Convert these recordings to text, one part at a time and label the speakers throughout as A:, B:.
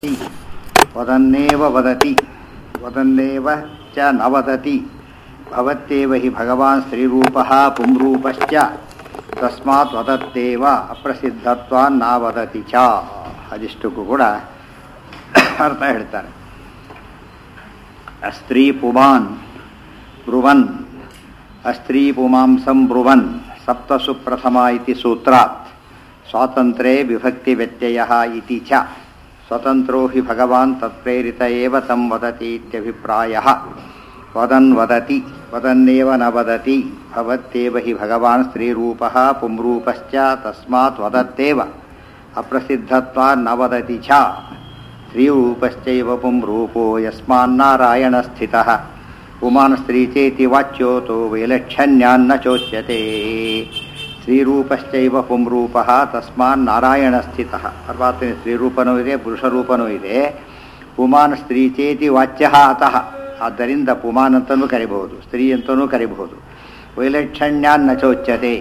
A: ವದನ್ನೇವ ವದತಿ ವದನ್ನೇವ ಚ ನ ವದತಿ ಭವತ್ತೇವ ಹಿ ಭಗವಾನ್ ಸ್ತ್ರೀರೂಪಃ ಪುಂರೂಪಶ್ಚ ತಸ್ಮಾತ್ ವದತ್ತೇವ ಅಪ್ರಸಿದ್ಧತ್ವಾನ್ ನ ವದತಿ ಚ. ಅದಿಷ್ಟಕ್ಕೂ ಕೂಡ ಅರ್ಥ ಹೇಳ್ತಾರೆ. ಅಸ್ತ್ರೀ ಪುಮಾನ್ ಬ್ರುವನ್ ಅಸ್ತ್ರೀ ಪುಮಾಂಸಂ ಬ್ರುವನ್ ಸಪ್ತಸು ಪ್ರಥಮ ಇತಿ ಸೂತ್ರಾತ್ ಸ್ವಾತಂತ್ರ್ಯೇ ವಿಭಕ್ತಿ ವ್ಯತ್ಯಯಃ ಇತಿ ಚ ಸ್ವತಂತ್ರೋ ಹಿ ಭಗವಾನ್ ತತ್ಪ್ರೇರಿತ ಏವ ತಂ ವದತಿ ಇತ್ಯಭಿಪ್ರಾಯಃ. ವದನ್ ವದತಿ ವದನ್ನೇವ ನ ವದತಿ ಭವತ್ತೇವ ಹಿ ಭಗವಾನ್ ಸ್ತ್ರೀರೂಪಃ ಪುಂರೂಪಶ್ಚ ತಸ್ಮಾತ್ ವದತ್ತೇವ ಅಪ್ರಸಿದ್ಧತ್ವಾನ್ ನ ವದತಿ ಚ. ಸ್ತ್ರೀರೂಪಶ್ಚೈವ ಪುಂರೂಪೋ ಯಸ್ಮಾನ್ನಾರಾಯಣ ಸ್ಥಿತಃ ಪುಮಾನ್ ಸ್ತ್ರೀ ಚೇತಿ ವಾಚ್ಯೋತೋ ವೈಲಕ್ಷಣ್ಯಾನ್ನ ಚೋಚ್ಯತೆ. ಸ್ತ್ರೀರೂಪಶ್ಚೈವ ಪುಂರೂಪಃ ತಸ್ಮಾನ್ ನಾರಾಯಣ ಸ್ಥಿತಃ. ಪರಮಾತ್ಮನ ಸ್ತ್ರೀರೂಪನೂ ಇದೆ, ಪುರುಷರೂಪನೂ ಇದೆ. ಪುಮಾನ್ ಸ್ತ್ರೀ ಚೇತಿ ವಾಚ್ಯ ಅತಃ, ಆದ್ದರಿಂದ ಪುಮಾನ್ ಅಂತಲೂ ಕರಿಬಹುದು, ಸ್ತ್ರೀ ಅಂತಲೂ ಕರಿಬಹುದು. ವೈಲಕ್ಷಣ್ಯಾನ್ನ ಚೋಚ್ಯತೆ.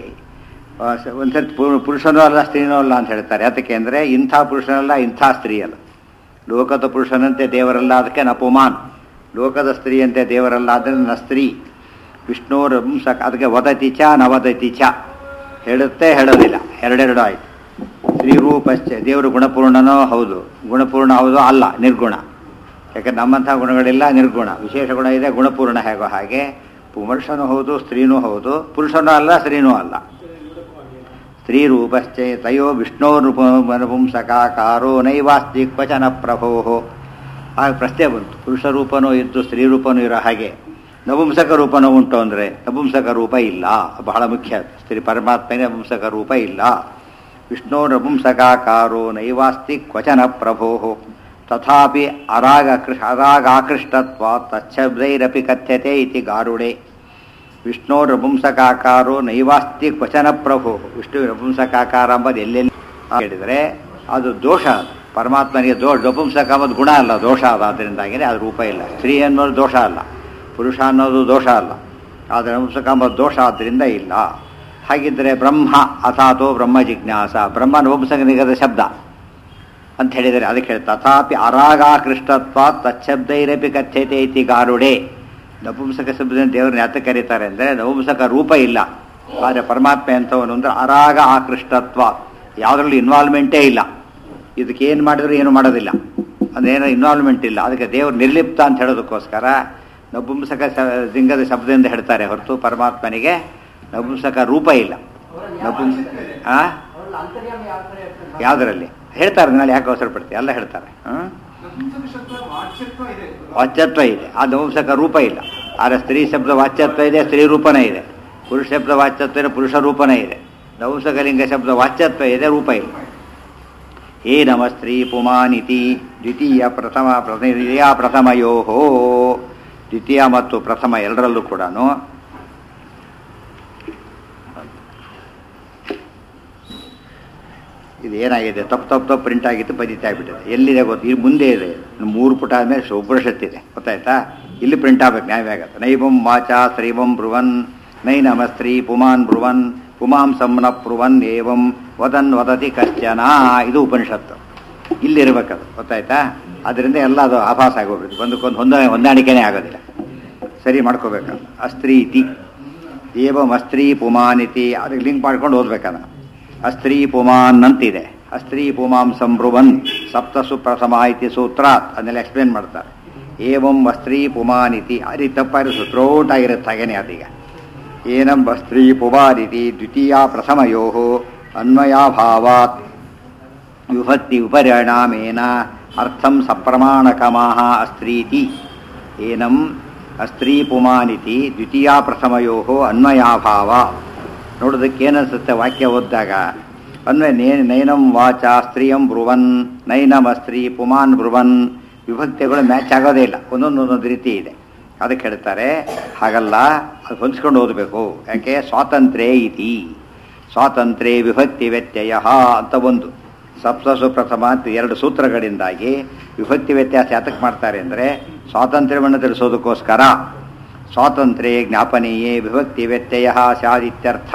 A: ಒಂದ್ಸರಿ ಪುರುಷನೂ ಅಲ್ಲ ಸ್ತ್ರೀನೂ ಅಲ್ಲ ಅಂತ ಹೇಳ್ತಾರೆ. ಅದಕ್ಕೆ ಅಂದರೆ ಇಂಥ ಪುರುಷನಲ್ಲ ಇಂಥ ಸ್ತ್ರೀ ಅಲ್ಲ. ಲೋಕದ ಪುರುಷನಂತೆ ದೇವರಲ್ಲ, ಅದಕ್ಕೆ ನ ಪುಮಾನ್. ಲೋಕದ ಸ್ತ್ರೀಯಂತೆ ದೇವರಲ್ಲ, ಅದರಿಂದ ನ ಸ್ತ್ರೀ. ವಿಷ್ಣುರ ಅದಕ್ಕೆ ವದತಿ ಚ ನ ವದತಿ ಚ, ಹೇಳುತ್ತೆ ಹೇಳೋದಿಲ್ಲ, ಎರಡೆರಡು ಆಯಿತು. ಸ್ತ್ರೀರೂಪಶ್ಚ, ದೇವರು ಗುಣಪೂರ್ಣನೋ ಹೌದು, ಗುಣಪೂರ್ಣ ಹೌದು ಅಲ್ಲ, ನಿರ್ಗುಣ. ಯಾಕಂದ್ರೆ ನಮ್ಮಂಥ ಗುಣಗಳಿಲ್ಲ, ನಿರ್ಗುಣ. ವಿಶೇಷ ಗುಣ ಇದೆ, ಗುಣಪೂರ್ಣ ಹೇಗೋ ಹಾಗೆ ಪುರುಷನೂ ಹೌದು ಸ್ತ್ರೀನೂ ಹೌದು, ಪುರುಷನೂ ಅಲ್ಲ ಸ್ತ್ರೀನೂ ಅಲ್ಲ. ಸ್ತ್ರೀರೂಪಶ್ಚ ತಯೋ ವಿಷ್ಣೋರ್ಪುಂಸಕಾಕಾರೋ ನೈವಾಸ್ತಿ ಕ್ವಚನ ಪ್ರಭೋ. ಆಗ ಪ್ರಶ್ನೆ ಬಂತು, ಪುರುಷ ರೂಪನೂ ಇದ್ದು ಸ್ತ್ರೀ ರೂಪನೂ ಇರೋ ಹಾಗೆ ನಪುಂಸಕ ರೂಪನೂ ಉಂಟು ಅಂದರೆ ನಪುಂಸಕ ರೂಪ ಇಲ್ಲ. ಬಹಳ ಮುಖ್ಯ. ಸ್ತ್ರೀ ಪರಮಾತ್ಮನೇ ನಪುಂಸಕ ರೂಪ ಇಲ್ಲ. ವಿಷ್ಣು ನಪುಂಸಕಾಕಾರೋ ನೈವಾಸ್ತಿ ಕ್ವಚನ ಪ್ರಭೋ ತಥಾಪಿ ಅರಾಗಾಕೃಷ್ಟತ್ವಾತ್ ತಚ್ಛಬ್ದೈರಪಿ ಕಥ್ಯತೆ ಇತಿ ಗಾರುಡೆ. ವಿಷ್ಣು ನಪುಂಸಕಾಕಾರೋ ನೈವಾಸ್ತಿ ಕ್ವಚನ ಪ್ರಭೋ. ವಿಷ್ಣು ನಪುಂಸಕಾಕಾರ ಅಂಬದು ಎಲ್ಲೆಲ್ಲಿ ಹೇಳಿದರೆ ಅದು ದೋಷ. ಪರಮಾತ್ಮನಿಗೆ ನಪುಂಸಕ ಅಂಬದು ಗುಣ ಅಲ್ಲ, ದೋಷ ಅದ. ಅದರಿಂದಾಗಿಯೇ ಅದು ರೂಪ ಇಲ್ಲ. ಸ್ತ್ರೀ ಅನ್ನೋದು ದೋಷ ಅಲ್ಲ, ಪುರುಷ ಅನ್ನೋದು ದೋಷ ಅಲ್ಲ. ಆದರೆ ನಪುಂಸಕ ಅಂಬದು ದೋಷ, ಆದ್ದರಿಂದ ಇಲ್ಲ. ಹಾಗಿದ್ದರೆ ಬ್ರಹ್ಮ ಅಥಾತೋ ಬ್ರಹ್ಮ ಜಿಜ್ಞಾಸ, ಬ್ರಹ್ಮ ನಪುಂಸಕ ನಿಗದ ಶಬ್ದ ಅಂತ ಹೇಳಿದರೆ ಅದಕ್ಕೆ ಹೇಳಿ ತಥಾಪಿ ಅರಾಗಾಕೃಷ್ಟತ್ವ ತಚ್ಛಬ್ದೈರಪಿ ಕಥ್ಯತೆ ಇತಿ ಗಾರುಡೆ. ನಪುಂಸಕ ಶಬ್ದದಿಂದ ದೇವರನ್ನ ಯಾತ ಕರೀತಾರೆ ಅಂದರೆ ನಪುಂಸಕ ರೂಪ ಇಲ್ಲ. ಆದರೆ ಪರಮಾತ್ಮ ಎಂಥವನು ಅಂದರೆ ಅರಾಗ ಆಕೃಷ್ಟತ್ವ, ಯಾವುದರಲ್ಲಿ ಇನ್ವಾಲ್ವ್ಮೆಂಟೇ ಇಲ್ಲ. ಇದಕ್ಕೇನು ಮಾಡಿದ್ರು ಏನು ಮಾಡೋದಿಲ್ಲ, ಅದೇನೋ ಇನ್ವಾಲ್ವ್ಮೆಂಟ್ ಇಲ್ಲ. ಅದಕ್ಕೆ ದೇವರು ನಿರ್ಲಿಪ್ತ ಅಂತ ಹೇಳೋದಕ್ಕೋಸ್ಕರ ನಪುಂಸಕ ಲಿಂಗದ ಶಬ್ದದಿಂದ ಹೇಳ್ತಾರೆ ಹೊರತು ಪರಮಾತ್ಮನಿಗೆ ನಪುಂಸಕ ರೂಪ ಇಲ್ಲ. ಯಾವುದರಲ್ಲಿ ಹೇಳ್ತಾರೆ, ನಾಳೆ ಯಾಕೆ ಅವಸರ ಪಡ್ತೀವಿ, ಎಲ್ಲ ಹೇಳ್ತಾರೆ. ವಾಚ್ಯತ್ವ ಇದೆ, ಆ ನಪುಂಸಕ ರೂಪ ಇಲ್ಲ. ಆದರೆ ಸ್ತ್ರೀ ಶಬ್ದ ವಾಚ್ಯತ್ವ ಇದೆ, ಸ್ತ್ರೀ ರೂಪನೇ ಇದೆ. ಪುರುಷ ಶಬ್ದ ವಾಚ್ಯತ್ವ ಇದೆ, ಪುರುಷ ರೂಪನೇ ಇದೆ. ನಪುಂಸಕ ಲಿಂಗ ಶಬ್ದ ವಾಚ್ಯತ್ವ ಇದೆ, ರೂಪ ಇಲ್ಲ. ಹೇ ನಮ ಸ್ತ್ರೀ ಪುಮಾನಿತಿ ದ್ವಿತೀಯ ಪ್ರಥಮಯೋ. ದ್ವಿತೀಯ ಮತ್ತು ಪ್ರಥಮ ಎರಡರಲ್ಲೂ ಕೂಡ ಇದು ಏನಾಗಿದೆ, ತಪ್ಪು ಪ್ರಿಂಟ್ ಆಗಿತ್ತು, ಬದಿತಾ ಆಗಿಬಿಟ್ಟಿದೆ. ಎಲ್ಲಿದೆ ಗೊತ್ತು, ಇಲ್ಲಿ ಮುಂದೆ ಇದೆ, 3 ಪುಟ ಆದಮೇಲೆ ಉಪನಿಷತ್ತಿದೆ, ಗೊತ್ತಾಯ್ತಾ? ಇಲ್ಲಿ ಪ್ರಿಂಟ್ ಆಗ್ಬೇಕು, ನ್ಯಾಯ ಆಗತ್ತೆ. ನೈವಂ ವಾಚ ಶ್ರೀವಂ ಬ್ರುವನ್ ನೈ ನಮ ಸ್ತ್ರೀ ಪುಮಾನ್ ಬ್ರುವನ್ ಪುಮಾಂಸಂ ನ ಬ್ರುವನ್ ಏವಂ ವದನ್ ವದತಿ ಕಶ್ಚನ. ಇದು ಉಪನಿಷತ್ತು, ಇಲ್ಲಿರ್ಬೇಕದು, ಗೊತ್ತಾಯ್ತಾ? ಅದರಿಂದ ಎಲ್ಲ ಅದು ಆಭಾಸ ಆಗೋಗ್ಬಿಡುತ್ತೆ, ಒಂದಕ್ಕೊಂದು ಹೊಂದಾಣಿಕೆನೇ ಆಗೋದಿಲ್ಲ. ಸರಿ ಮಾಡ್ಕೋಬೇಕಲ್ಲ. ಅಸ್ತ್ರೀ ಇತಿ ಏವಂ ಅಸ್ತ್ರೀ ಪುಮಾನಿತಿ, ಅದಕ್ಕೆ ಲಿಂಕ್ ಮಾಡ್ಕೊಂಡು ಓದ್ಬೇಕಲ್ಲ. ಅಸ್ತ್ರೀ ಪುಮಾನ್ ಅಂತಿದೆ, ಅಸ್ತ್ರೀ ಪುಮಾಂಸಂ ಬ್ರುವನ್ ಸಪ್ತಸು ಪ್ರಥಮ ಇತಿ ಸೂತ್ರಾತ್, ಅದನ್ನೆಲ್ಲ ಎಕ್ಸ್ಪ್ಲೇನ್ ಮಾಡ್ತಾರೆ. ಏವಂ ಅಸ್ತ್ರೀ ಪುಮಾನಿತಿ, ಅದು ತಪ್ಪಾಗಿರೋ ಸೂತ್ರೋಟ್ ಆಗಿರುತ್ತೆ, ಹಾಗೇನೆ ಅದೀಗ. ಏನಂ ಅಸ್ತ್ರೀ ಪುಮಾನಿತಿ ದ್ವಿತೀಯ ಪ್ರಥಮಯೋ ಅನ್ವಯಾಭಾವಾತ್ ವಿಭಕ್ತಿ ವಿಪರಿಣಾಮೇನ ಅರ್ಥಂ ಸಪ್ರಮಾಣಕಮಾಹ ಅಸ್ತ್ರೀತಿ. ಏನಂ ಅಸ್ತ್ರೀ ಪುಮಾನಿತಿ ದ್ವಿತೀಯ ಪ್ರಥಮಯೋ ಅನ್ವಯಾಭಾವ. ನೋಡೋದಕ್ಕೆ ಏನನ್ಸುತ್ತೆ ವಾಕ್ಯ ಓದಿದಾಗ, ಅನ್ವಯ ನೈನಂ ವಾಚ ಸ್ತ್ರೀಯಂ ಬ್ರುವನ್ ನೈನಂ ಅಸ್ತ್ರೀ ಪುಮಾನ್ ಬ್ರುವನ್, ವಿಭಕ್ತಿಗಳು ಮ್ಯಾಚ್ ಆಗೋದೇ ಇಲ್ಲ, ಒಂದೊಂದೊಂದೊಂದು ರೀತಿ ಇದೆ. ಅದಕ್ಕೆ ಹೇಳ್ತಾರೆ ಹಾಗಲ್ಲ, ಅದು ಹೊಂದಿಸ್ಕೊಂಡು ಓದಬೇಕು. ಯಾಕೆ? ಸ್ವಾತಂತ್ರ್ಯ ಇತಿ, ಸ್ವಾತಂತ್ರ್ಯ ವಿಭಕ್ತಿ ವ್ಯತ್ಯಯ ಅಂತ ಒಂದು ಸಪ್ತಸು ಪ್ರಥಮ ಅಂತ 2 ಸೂತ್ರಗಳಿಂದಾಗಿ ವಿಭಕ್ತಿ ವ್ಯತ್ಯಾಸ ಯಾತಕ್ಕೆ ಮಾಡ್ತಾರೆ ಅಂದರೆ ಸ್ವಾತಂತ್ರ್ಯವನ್ನು ತಿಳಿಸೋದಕ್ಕೋಸ್ಕರ. ಸ್ವಾತಂತ್ರ್ಯೇ ಜ್ಞಾಪನೀಯೇ ವಿಭಕ್ತಿ ವ್ಯತ್ಯಯ ಸ್ಯಾದಿತ್ಯರ್ಥ.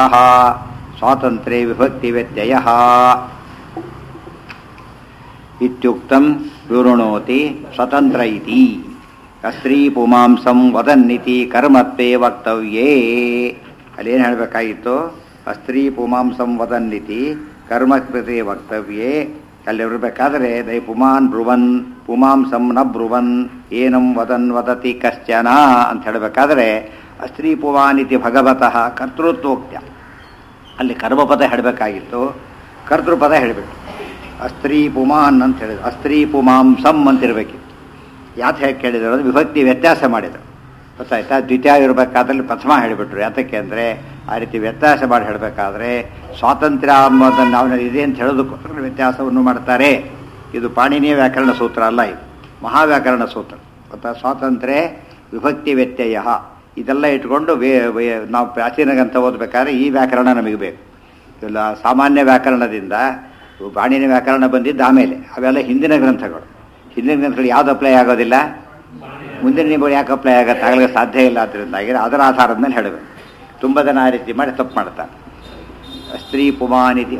A: ಸ್ವಾತಂತ್ರ್ಯೇ ವಿಭಕ್ತಿ ವ್ಯತ್ಯಯ ಇತ್ಯುಕ್ತಂ ವಿವೃಣೋತಿ ಸ್ವತಂತ್ರ ಇತಿ ಸ್ತ್ರೀ ಪುಮಾಂಸಂ ವದನ್ನಿತಿ ಕರ್ಮತ್ವೇ ವಕ್ತವ್ಯೇ. ಅಲ್ಲೇನು ಹೇಳಬೇಕಾಗಿತ್ತು? ಸ್ತ್ರೀ ಪುಮಾಂಸಂ ವದನ್ನಿತಿ ಕರ್ಮತ್ವೇ ವಕ್ತವ್ಯೇ. ಅಲ್ಲಿ ಇರಬೇಕಾದ್ರೆ ದೈ ಪುಮಾನ್ ಬ್ರುವನ್ ಪುಮಾಂಸಂ ನ ಬ್ರುವನ್ ಏನಂ ವದನ್ ವದತಿ ಕಶ್ಚನ ಅಂತ ಹೇಳಬೇಕಾದ್ರೆ ಸ್ತ್ರೀ ಪುಮಾನಿತಿ ಭಗವತಃ ಕರ್ತೃತ್ವೋಕ್ತ್ಯ. ಅಲ್ಲಿ ಕರ್ಮಪದ ಹೇಳಬೇಕಾಗಿತ್ತು, ಕರ್ತೃಪದ ಹೇಳಿಬಿಟ್ಟು ಅಸ್ತ್ರೀ ಪುಮಾನ್ ಅಂತ ಹೇಳಿದ್ರು. ಅಸ್ತ್ರೀ ಪುಮಾಂಸಂ ಅಂತಿರಬೇಕಿತ್ತು. ಯಾಕೆ ಹೇಗೆ ಕೇಳಿದ್ರು ಅದು ವಿಭಕ್ತಿ ವ್ಯತ್ಯಾಸ ಮಾಡಿದರು. ಗೊತ್ತಾಯ್ತಾ? ದ್ವಿತೀಯ ಇರಬೇಕಾದ್ರಲ್ಲಿ ಪ್ರಥಮ ಹೇಳಿಬಿಟ್ರು. ಯಾತಕ್ಕೆ ಅಂದರೆ ಆ ರೀತಿ ವ್ಯತ್ಯಾಸ ಮಾಡಿ ಹೇಳಬೇಕಾದ್ರೆ ಸ್ವಾತಂತ್ರ್ಯ ಅಂಬೋದನ್ನು ನಾವು ಇದೆ ಅಂತ ಹೇಳೋದಕ್ಕೋಸ್ಕರ ವ್ಯತ್ಯಾಸವನ್ನು ಮಾಡ್ತಾರೆ. ಇದು ಪಾಣಿನಿಯ ವ್ಯಾಕರಣ ಸೂತ್ರ ಅಲ್ಲ, ಇದು ಮಹಾವ್ಯಾಕರಣ ಸೂತ್ರ. ಗೊತ್ತಾ? ಸ್ವಾತಂತ್ರ್ಯ ವಿಭಕ್ತಿ ವ್ಯತ್ಯಯ ಇದೆಲ್ಲ ಇಟ್ಕೊಂಡು ನಾವು ಪ್ರಾಚೀನ ಗ್ರಂಥ ಓದಬೇಕಾದ್ರೆ ಈ ವ್ಯಾಕರಣ ನಮಗೆ ಬೇಕು. ಇಲ್ಲ ಸಾಮಾನ್ಯ ವ್ಯಾಕರಣದಿಂದ ಪಾಣಿನಿ ವ್ಯಾಕರಣ ಬಂದಿದ್ದು ಆಮೇಲೆ. ಅವೆಲ್ಲ ಹಿಂದಿನ ಗ್ರಂಥಗಳು. ಹಿಂದಿನ ಗ್ರಂಥಗಳು ಯಾವ್ದು ಅಪ್ಲೈ ಆಗೋದಿಲ್ಲ, ಮುಂದಿನ ನಿಮಗೆ ಯಾಕೆ ಅಪ್ಲೈ ಆಗತ್ತೆ? ಆಗಲಿಕ್ಕೆ ಸಾಧ್ಯ ಇಲ್ಲ. ಅದರಿಂದಾಗಿ ಅದರ ಆಧಾರದ ಮೇಲೆ ಹೇಳಬೇಕು. ತುಂಬ ಜನ ಆ ರೀತಿ ಮಾಡಿ ತಪ್ಪು ಮಾಡ್ತಾರೆ. ಸ್ತ್ರೀ ಪುಮಾನಿತಿ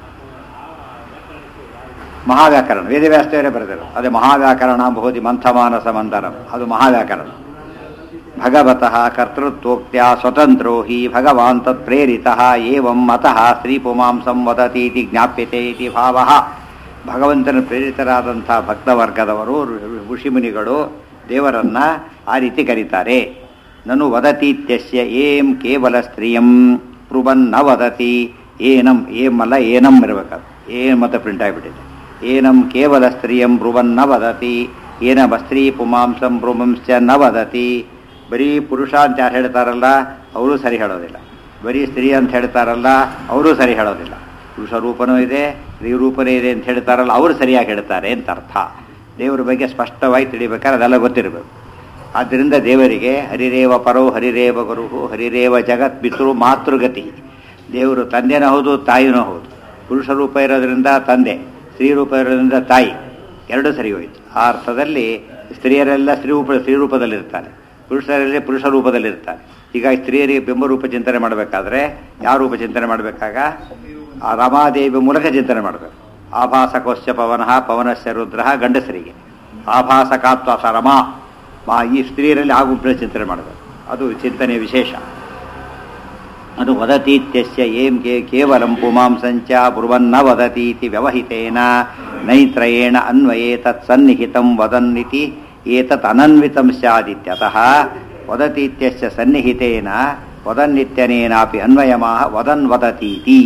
A: ಮಹಾವ್ಯಾಕರಣ ವೇದವ್ಯಾಸದೇವರೇ ಬರೆದರು. ಅದೇ ಮಹಾವ್ಯಾಕರಣ ಬಹುತಿ ಮಂಥಮಾನಸ ಮಂದರಂ, ಅದು ಮಹಾವ್ಯಾಕರಣ. ಭಗವತಃ ಕರ್ತೃತ್ವೋಕ್ತ್ಯ ಸ್ವತಂತ್ರೋ ಹಿ ಭಗವಾನ್ ತತ್ ಪ್ರೇರಿತಃ ಏವಂ ಮತಃ ಸ್ತ್ರೀ ಪುಮಾಂಸಂ ವದತೀತಿ ಜ್ಞಾಪ್ಯತೆ ಇತಿ ಭಾವಃ. ಭಗವಂತನ ಪ್ರೇರಿತರಾದಂಥ ಭಕ್ತವರ್ಗದವರು ಋಷಿಮುನಿಗಳು ದೇವರನ್ನ ಆ ರೀತಿ ಕರೀತಾರೆ. ನನು ವದತೀತ್ಯಸ್ಯ ಏಂ ಕೇವಲ ಸ್ತ್ರೀಯಂ ಪೃವನ್ ನ ವದತಿ ಏನಂ ಏಂ ಅಲ್ಲ ಏನಂ ಇರಬೇಕಾದ ಏನ್ ಮತ್ತೆ ಪ್ರಿಂಟ್ ಆಗಿಬಿಟ್ಟಿದೆ. ಏನಂ ಕೇವಲ ಸ್ತ್ರೀಯಂ ಬ್ರುವನ್ ನ ವದತಿ ಏನಮ ಸ್ತ್ರೀ ಪುಮಾಂಸಂ ಬ್ರುವಂಶ್ಚ ನ ವದತಿ. ಬರೀ ಪುರುಷ ಅಂತ ಯಾರು ಹೇಳ್ತಾರಲ್ಲ ಅವರು ಸರಿ ಹೇಳೋದಿಲ್ಲ, ಬರೀ ಸ್ತ್ರೀ ಅಂತ ಹೇಳ್ತಾರಲ್ಲ ಅವರು ಸರಿ ಹೇಳೋದಿಲ್ಲ. ಪುರುಷ ರೂಪನೂ ಇದೆ ಸ್ತ್ರೀ ರೂಪನೇ ಇದೆ ಅಂತ ಹೇಳ್ತಾರಲ್ಲ ಅವರು ಸರಿಯಾಗಿ ಹೇಳ್ತಾರೆ ಅಂತ ಅರ್ಥ. ದೇವರ ಬಗ್ಗೆ ಸ್ಪಷ್ಟವಾಗಿ ತಿಳಿಬೇಕಾದ್ರೆ ಅದೆಲ್ಲ ಗೊತ್ತಿರಬೇಕು. ಆದ್ದರಿಂದ ದೇವರಿಗೆ ಹರಿರೇವ ಪರೋ ಹರಿರೇವ ಗುರು ಹರಿರೇವ ಜಗತ್ ಪಿತೃ ಮಾತೃಗತಿ. ದೇವರು ತಂದೆನೂ ಹೌದು ತಾಯಿನೂ ಹೌದು. ಪುರುಷ ರೂಪ ಇರೋದ್ರಿಂದ ತಂದೆ, ಸ್ತ್ರೀ ರೂಪ ಇರೋದ್ರಿಂದ ತಾಯಿ, ಎರಡೂ ಸರಿ ಹೋಯಿತು. ಆ ಅರ್ಥದಲ್ಲಿ ಸ್ತ್ರೀಯರೆಲ್ಲ ಸ್ತ್ರೀ ರೂಪದಲ್ಲಿರ್ತಾರೆ, ಪುರುಷರಲ್ಲಿ ಪುರುಷ ರೂಪದಲ್ಲಿರ್ತಾರೆ. ಹೀಗಾಗಿ ಸ್ತ್ರೀಯರಿಗೆ ಬಿಂಬರೂಪ ಚಿಂತನೆ ಮಾಡಬೇಕಾದ್ರೆ ಯಾವ ರೂಪ ಚಿಂತನೆ ಮಾಡಬೇಕಾಗ ಆ ರಮಾದೇವಿ ಮೂಲಕ ಚಿಂತನೆ ಮಾಡಬೇಕು. ಆಭಾಸಕೋಶ್ಚ ಪವನಃ ಪವನಸ್ಯ ರುದ್ರಃ ಗಂಡಸರಿಗೆ, ಆಭಾಸಕಾತ್ವ ರಮಾ ಈ ಸ್ತ್ರೀಯರಲ್ಲಿ ಆ ಗುಂಪಿನ ಚಿಂತನೆ ಮಾಡಬೇಕು. ಅದು ಚಿಂತನೆಯ ವಿಶೇಷ. ಅದು ವದತೀತ್ಯಸ್ಯ ಏಂ ಕೇವಲಂ ಪುಮಾಂಸಂಚ ಬ್ರುವನ್ನ ವದತೀತಿ ವ್ಯವಹಿತೇನ ನೈತ್ರಯೇಣ ಅನ್ವಯೇ ತತ್ ಸನ್ನಿಹಿತಂ ವದನ್ನಿತಿ ಏತತ್ ಅನನ್ವಿತಂ ಸ್ಯಾದಿತ್ಯತಃ ವದತೀತ್ಯಸ್ಯ ಸನ್ನಿಹಿತೇನ ವದನ್ನಿತ್ಯನೇನಾಪಿ ಅನ್ವಯಮಾಹ ವದನ್ ವದತೀತಿ.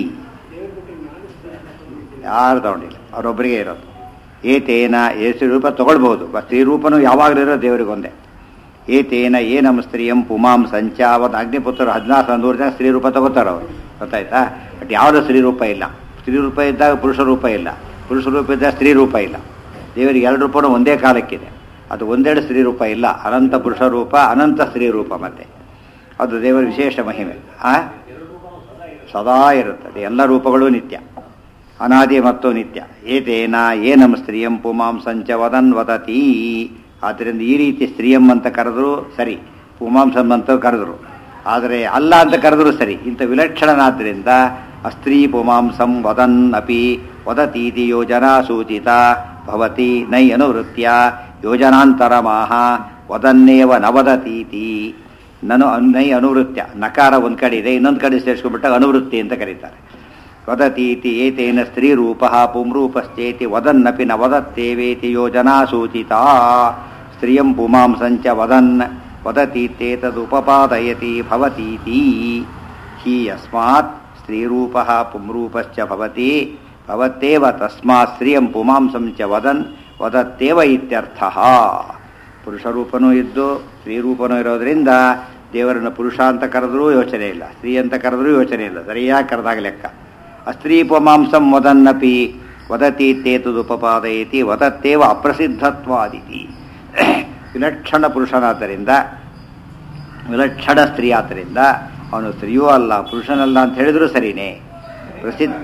A: ಯಾರು ತಗೊಂಡಿಲ್ಲ, ಅವರೊಬ್ಬರಿಗೆ ಇರೋದು. ಏತೇನ ಸ್ತ್ರೀ ರೂಪ ತಗೊಳ್ಬಹುದು, ಸ್ತ್ರೀ ರೂಪನೂ ಯಾವಾಗಲೂ ಇರೋ ದೇವರಿಗೊಂದೇ. ಏತೇನ ಏನಂ ಸ್ತ್ರೀಯಂ ಪುಮಾಂಸಂಚ ಅವತ್ತು ಅಗ್ನಿಪುತ್ರರು 1400 ಜನ ಸ್ತ್ರೀ ರೂಪ ತಗೋತಾರೆ ಅವರು. ಗೊತ್ತಾಯ್ತಾ? ಬಟ್ ಯಾವುದೋ ಸ್ತ್ರೀ ರೂಪ ಇಲ್ಲ. ಸ್ತ್ರೀ ರೂಪ ಇದ್ದಾಗ ಪುರುಷ ರೂಪ ಇಲ್ಲ, ಪುರುಷ ರೂಪ ಇದ್ದಾಗ ಸ್ತ್ರೀ ರೂಪ ಇಲ್ಲ. ದೇವರಿಗೆ ಎರಡು ರೂಪನೂ ಒಂದೇ ಕಾಲಕ್ಕಿದೆ. ಅದು ಒಂದೆರಡು ಸ್ತ್ರೀ ರೂಪ ಇಲ್ಲ, ಅನಂತ ಪುರುಷ ರೂಪ ಅನಂತ ಸ್ತ್ರೀ ರೂಪ. ಮತ್ತೆ ಅದು ದೇವರ ವಿಶೇಷ ಮಹಿಮೆ. ಸದಾ ಇರುತ್ತದೆ, ಎಲ್ಲ ರೂಪಗಳು ನಿತ್ಯ, ಅನಾದಿ ಮತ್ತು ನಿತ್ಯ. ಏತೇನ ಏನಂ ಸ್ತ್ರೀಯಂ ಪುಮಾಂಸಂಚ ವದನ್ ವದತಿ. ಆದ್ದರಿಂದ ಈ ರೀತಿ ಸ್ತ್ರೀಯಂ ಅಂತ ಕರೆದ್ರು ಸರಿ, ಪುಮಾಂಸಂ ಅಂತ ಕರೆದ್ರು, ಆದರೆ ಅಲ್ಲ ಅಂತ ಕರೆದ್ರು ಸರಿ. ಇಂಥ ವಿಲಕ್ಷಣನಾದ್ದರಿಂದ ಅಸ್ತ್ರೀ ಪುಮಾಂಸಂ ವದನ್ ಅಪಿ ವದತೀತಿ ಯೋಜನಾ ಸೂಚಿತ ಭವತಿ ನೈ ಅನುವೃತ್ಯ ಯೋಜನಾಂತರಮಾಹ ವದನ್ನೇವ ನವದತೀತಿ. ನಾನು ನೈ ಅನುವೃತ್ಯ ನಕಾರ ಒಂದು ಕಡೆ ಇದೆ, ಇನ್ನೊಂದು ಕಡೆ ಸೇರಿಸ್ಕೊಂಡ್ಬಿಟ್ಟಾಗ ಅನುವೃತ್ತಿ ಅಂತ ಕರೀತಾರೆ. ವದತೀತಿ ಏತೇನ ಸ್ತ್ರೀ ರೂಪ ಪುಂರೂಪಶ್ಚೇತಿ ವದನ್ನಪಿ ನ ವದತ್ತೇವೇತಿ ಯೋಜನಾ ಸೂಚಿತ. ಸ್ತ್ರೀಯಂ ಪುಮಾಂಸಂಚ ವದನ್ ವದತೀತೇತದುಪಪಾದಯತಿ ಭವತೀತಿ. ಹಿ ಯಸ್ಮಾತ್ ಸ್ತ್ರೀರೂಪ ಪುಂರೂಪಶ್ಚ ಭವತಿ ಭವತ್ತೇವ ತಸ್ಮಾತ್ ಸ್ತ್ರೀಯಂ ಪುಮಾಂಸಂಚ ವದನ್ ವದತ್ತೇವ ಇತ್ಯರ್ಥಃ. ಪುರುಷರೂಪನೂ ಇದ್ದು ಸ್ತ್ರೀರೂಪನೂ ಇರೋದ್ರಿಂದ ದೇವರನ್ನು ಪುರುಷ ಅಂತ ಕರೆದ್ರೂ ಯೋಚನೆ ಇಲ್ಲ, ಸ್ತ್ರೀ ಅಂತ ಕರೆದ್ರೂ ಯೋಚನೆ ಇಲ್ಲ, ಸರಿಯಾಗಿ ಕರೆದಾಗ ಲೆಕ್ಕ. ಅಸ್ತ್ರೀ ಪುಮಾಂಸಂ ವದನ್ನಪಿ ವದತೀತೇತದುಪಪಾದಯತಿ ವದತ್ತೇವ ಅಪ್ರಸಿದ್ಧತ್ವಾದಿತಿ. ವಿಲಕ್ಷಣ ಪುರುಷನಾದ್ದರಿಂದ, ವಿಲಕ್ಷಣ ಸ್ತ್ರೀ ಆದ್ದರಿಂದ ಅವನು ಸ್ತ್ರೀಯೂ ಅಲ್ಲ ಪುರುಷನಲ್ಲ ಅಂತ ಹೇಳಿದ್ರು ಸರಿನೇ. ಪ್ರಸಿದ್ಧ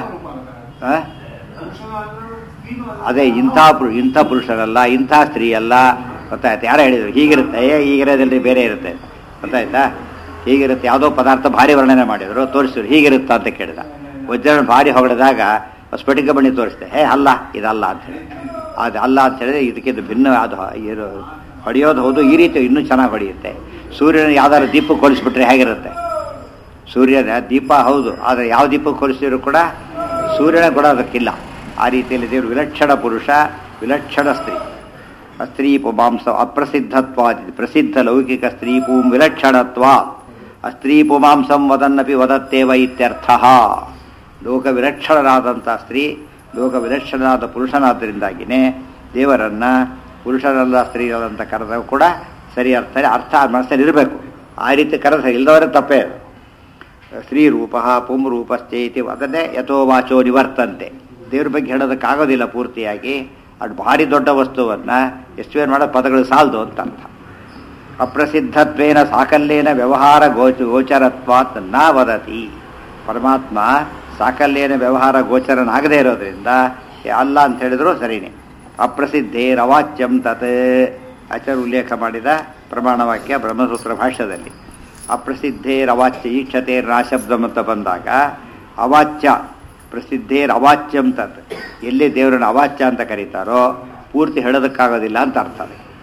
A: ಅದೇ ಇಂಥ ಪುರುಷನಲ್ಲ, ಇಂಥ ಸ್ತ್ರೀ ಅಲ್ಲ. ಗೊತ್ತಾಯ್ತು? ಯಾರು ಹೇಳಿದ್ರು ಹೀಗಿರುತ್ತೆ, ಹೀಗಿರೋದಿಲ್ಲರಿ ಬೇರೆ ಇರುತ್ತೆ. ಗೊತ್ತಾಯ್ತಾ? ಹೀಗಿರುತ್ತೆ, ಯಾವುದೋ ಪದಾರ್ಥ ಭಾರಿ ವರ್ಣನೆ ಮಾಡಿದ್ರು, ತೋರಿಸಿದ್ರು ಹೀಗಿರುತ್ತಾ ಅಂತ ಕೇಳಿದ. ವಜ್ರ ಭಾರಿ ಹೊಗಳಿದಾಗ ಸ್ಫಟಿಕ ಬಣ್ಣಿ ತೋರಿಸ್ದೆ, ಅಲ್ಲ ಇದಲ್ಲ ಅಂತ ಹೇಳಿ. ಅದು ಅಲ್ಲ ಅಂತ ಹೇಳಿದ್ರೆ ಇದಕ್ಕಿಂತ ಭಿನ್ನ ಅದು ಹೊಡೆಯೋದು ಹೌದು, ಈ ರೀತಿ ಇನ್ನೂ ಚೆನ್ನಾಗಿ ಹೊಡೆಯುತ್ತೆ. ಸೂರ್ಯನ ಯಾವ್ದಾದ್ರು ದೀಪಕ್ಕೆ ಹೋಲಿಸ್ಬಿಟ್ರೆ ಹೇಗಿರುತ್ತೆ? ಸೂರ್ಯನ ದೀಪ ಹೌದು, ಆದರೆ ಯಾವ ದೀಪಕ್ಕೆ ಹೋಲಿಸಿದ್ರು ಕೂಡ ಸೂರ್ಯನ ಕೂಡ ಅದಕ್ಕಿಲ್ಲ. ಆ ರೀತಿಯಲ್ಲಿ ದೇವರು ವಿಲಕ್ಷಣ ಪುರುಷ, ವಿಲಕ್ಷಣ ಸ್ತ್ರೀ. ಸ್ತ್ರೀ ಪುಮಾಂಸ ಅಪ್ರಸಿದ್ಧತ್ವಾದಿ ಪ್ರಸಿದ್ಧ ಲೌಕಿಕ ಸ್ತ್ರೀ ಪೂಂ ವಿಲಕ್ಷಣತ್ವ ಸ್ತ್ರೀ ಪುಮಾಂಸಂ ವದನ್ನಪಿ ವದತ್ತೇವ ಇತ್ಯರ್ಥ. ಲೋಕ ವಿಲಕ್ಷಣರಾದಂಥ ಸ್ತ್ರೀ, ಲೋಕ ವಿಲಕ್ಷಣರಾದ ಪುರುಷನಾದ್ದರಿಂದಾಗಿಯೇ ದೇವರನ್ನ ಪುರುಷರಲ್ಲ ಸ್ತ್ರೀಯರಂತ ಕರೆದಾಗ ಕೂಡ ಸರಿ ಅರ್ಥ ಮನಸ್ಸಲ್ಲಿ ಇರಬೇಕು. ಆ ರೀತಿ ಕರೆದ ಇಲ್ಲದವರೇ ತಪ್ಪೇ. ಸ್ತ್ರೀ ರೂಪ ಪುಂರೂಪಶ್ಚೇತಿ ಅದನ್ನೇ ಯಥೋ ವಾಚೋ ನಿವರ್ತಂತೆ. ದೇವ್ರ ಬಗ್ಗೆ ಹೇಳೋದಕ್ಕಾಗೋದಿಲ್ಲ ಪೂರ್ತಿಯಾಗಿ. ಅದು ಭಾರಿ ದೊಡ್ಡ ವಸ್ತುವನ್ನು ಎಷ್ಟೇನು ಮಾಡೋದು ಪದಗಳು ಸಾಲದು ಅಂತ ಅರ್ಥ. ಅಪ್ರಸಿದ್ಧತ್ವೇನ ಸಾಕಲ್ಯೇನ ವ್ಯವಹಾರ ಗೋಚರತ್ವಾತ್ ನ ವದತಿ. ಪರಮಾತ್ಮ ಸಾಕಲ್ಯೇನ ವ್ಯವಹಾರ ಗೋಚರನಾಗದೇ ಇರೋದ್ರಿಂದ ಅಲ್ಲ ಅಂತ ಹೇಳಿದ್ರು ಸರಿನೇ. ಅಪ್ರಸಿದ್ಧೇ ರವಾಚ್ಯಂ ತತ್ ಆಚಾರ್ಯ ಉಲ್ಲೇಖ ಮಾಡಿದ ಪ್ರಮಾಣವಾಕ್ಯ ಬ್ರಹ್ಮಸೂತ್ರ ಭಾಷ್ಯದಲ್ಲಿ. ಅಪ್ರಸಿದ್ಧೇರವಾಚ್ಯ ಈಕ್ಷತೇರ್ನಾಶಬ್ದಂ ಅಂತ ಬಂದಾಗ ಅವಾಚ್ಯ ಪ್ರಸಿದ್ಧೇರ್ ಅವಾಚ್ಯಂ ತತ್, ಎಲ್ಲಿ ದೇವರನ್ನು ಅವಾಚ್ಯ ಅಂತ ಕರೀತಾರೋ ಪೂರ್ತಿ ಹೇಳೋದಕ್ಕಾಗೋದಿಲ್ಲ ಅಂತ ಅರ್ಥ.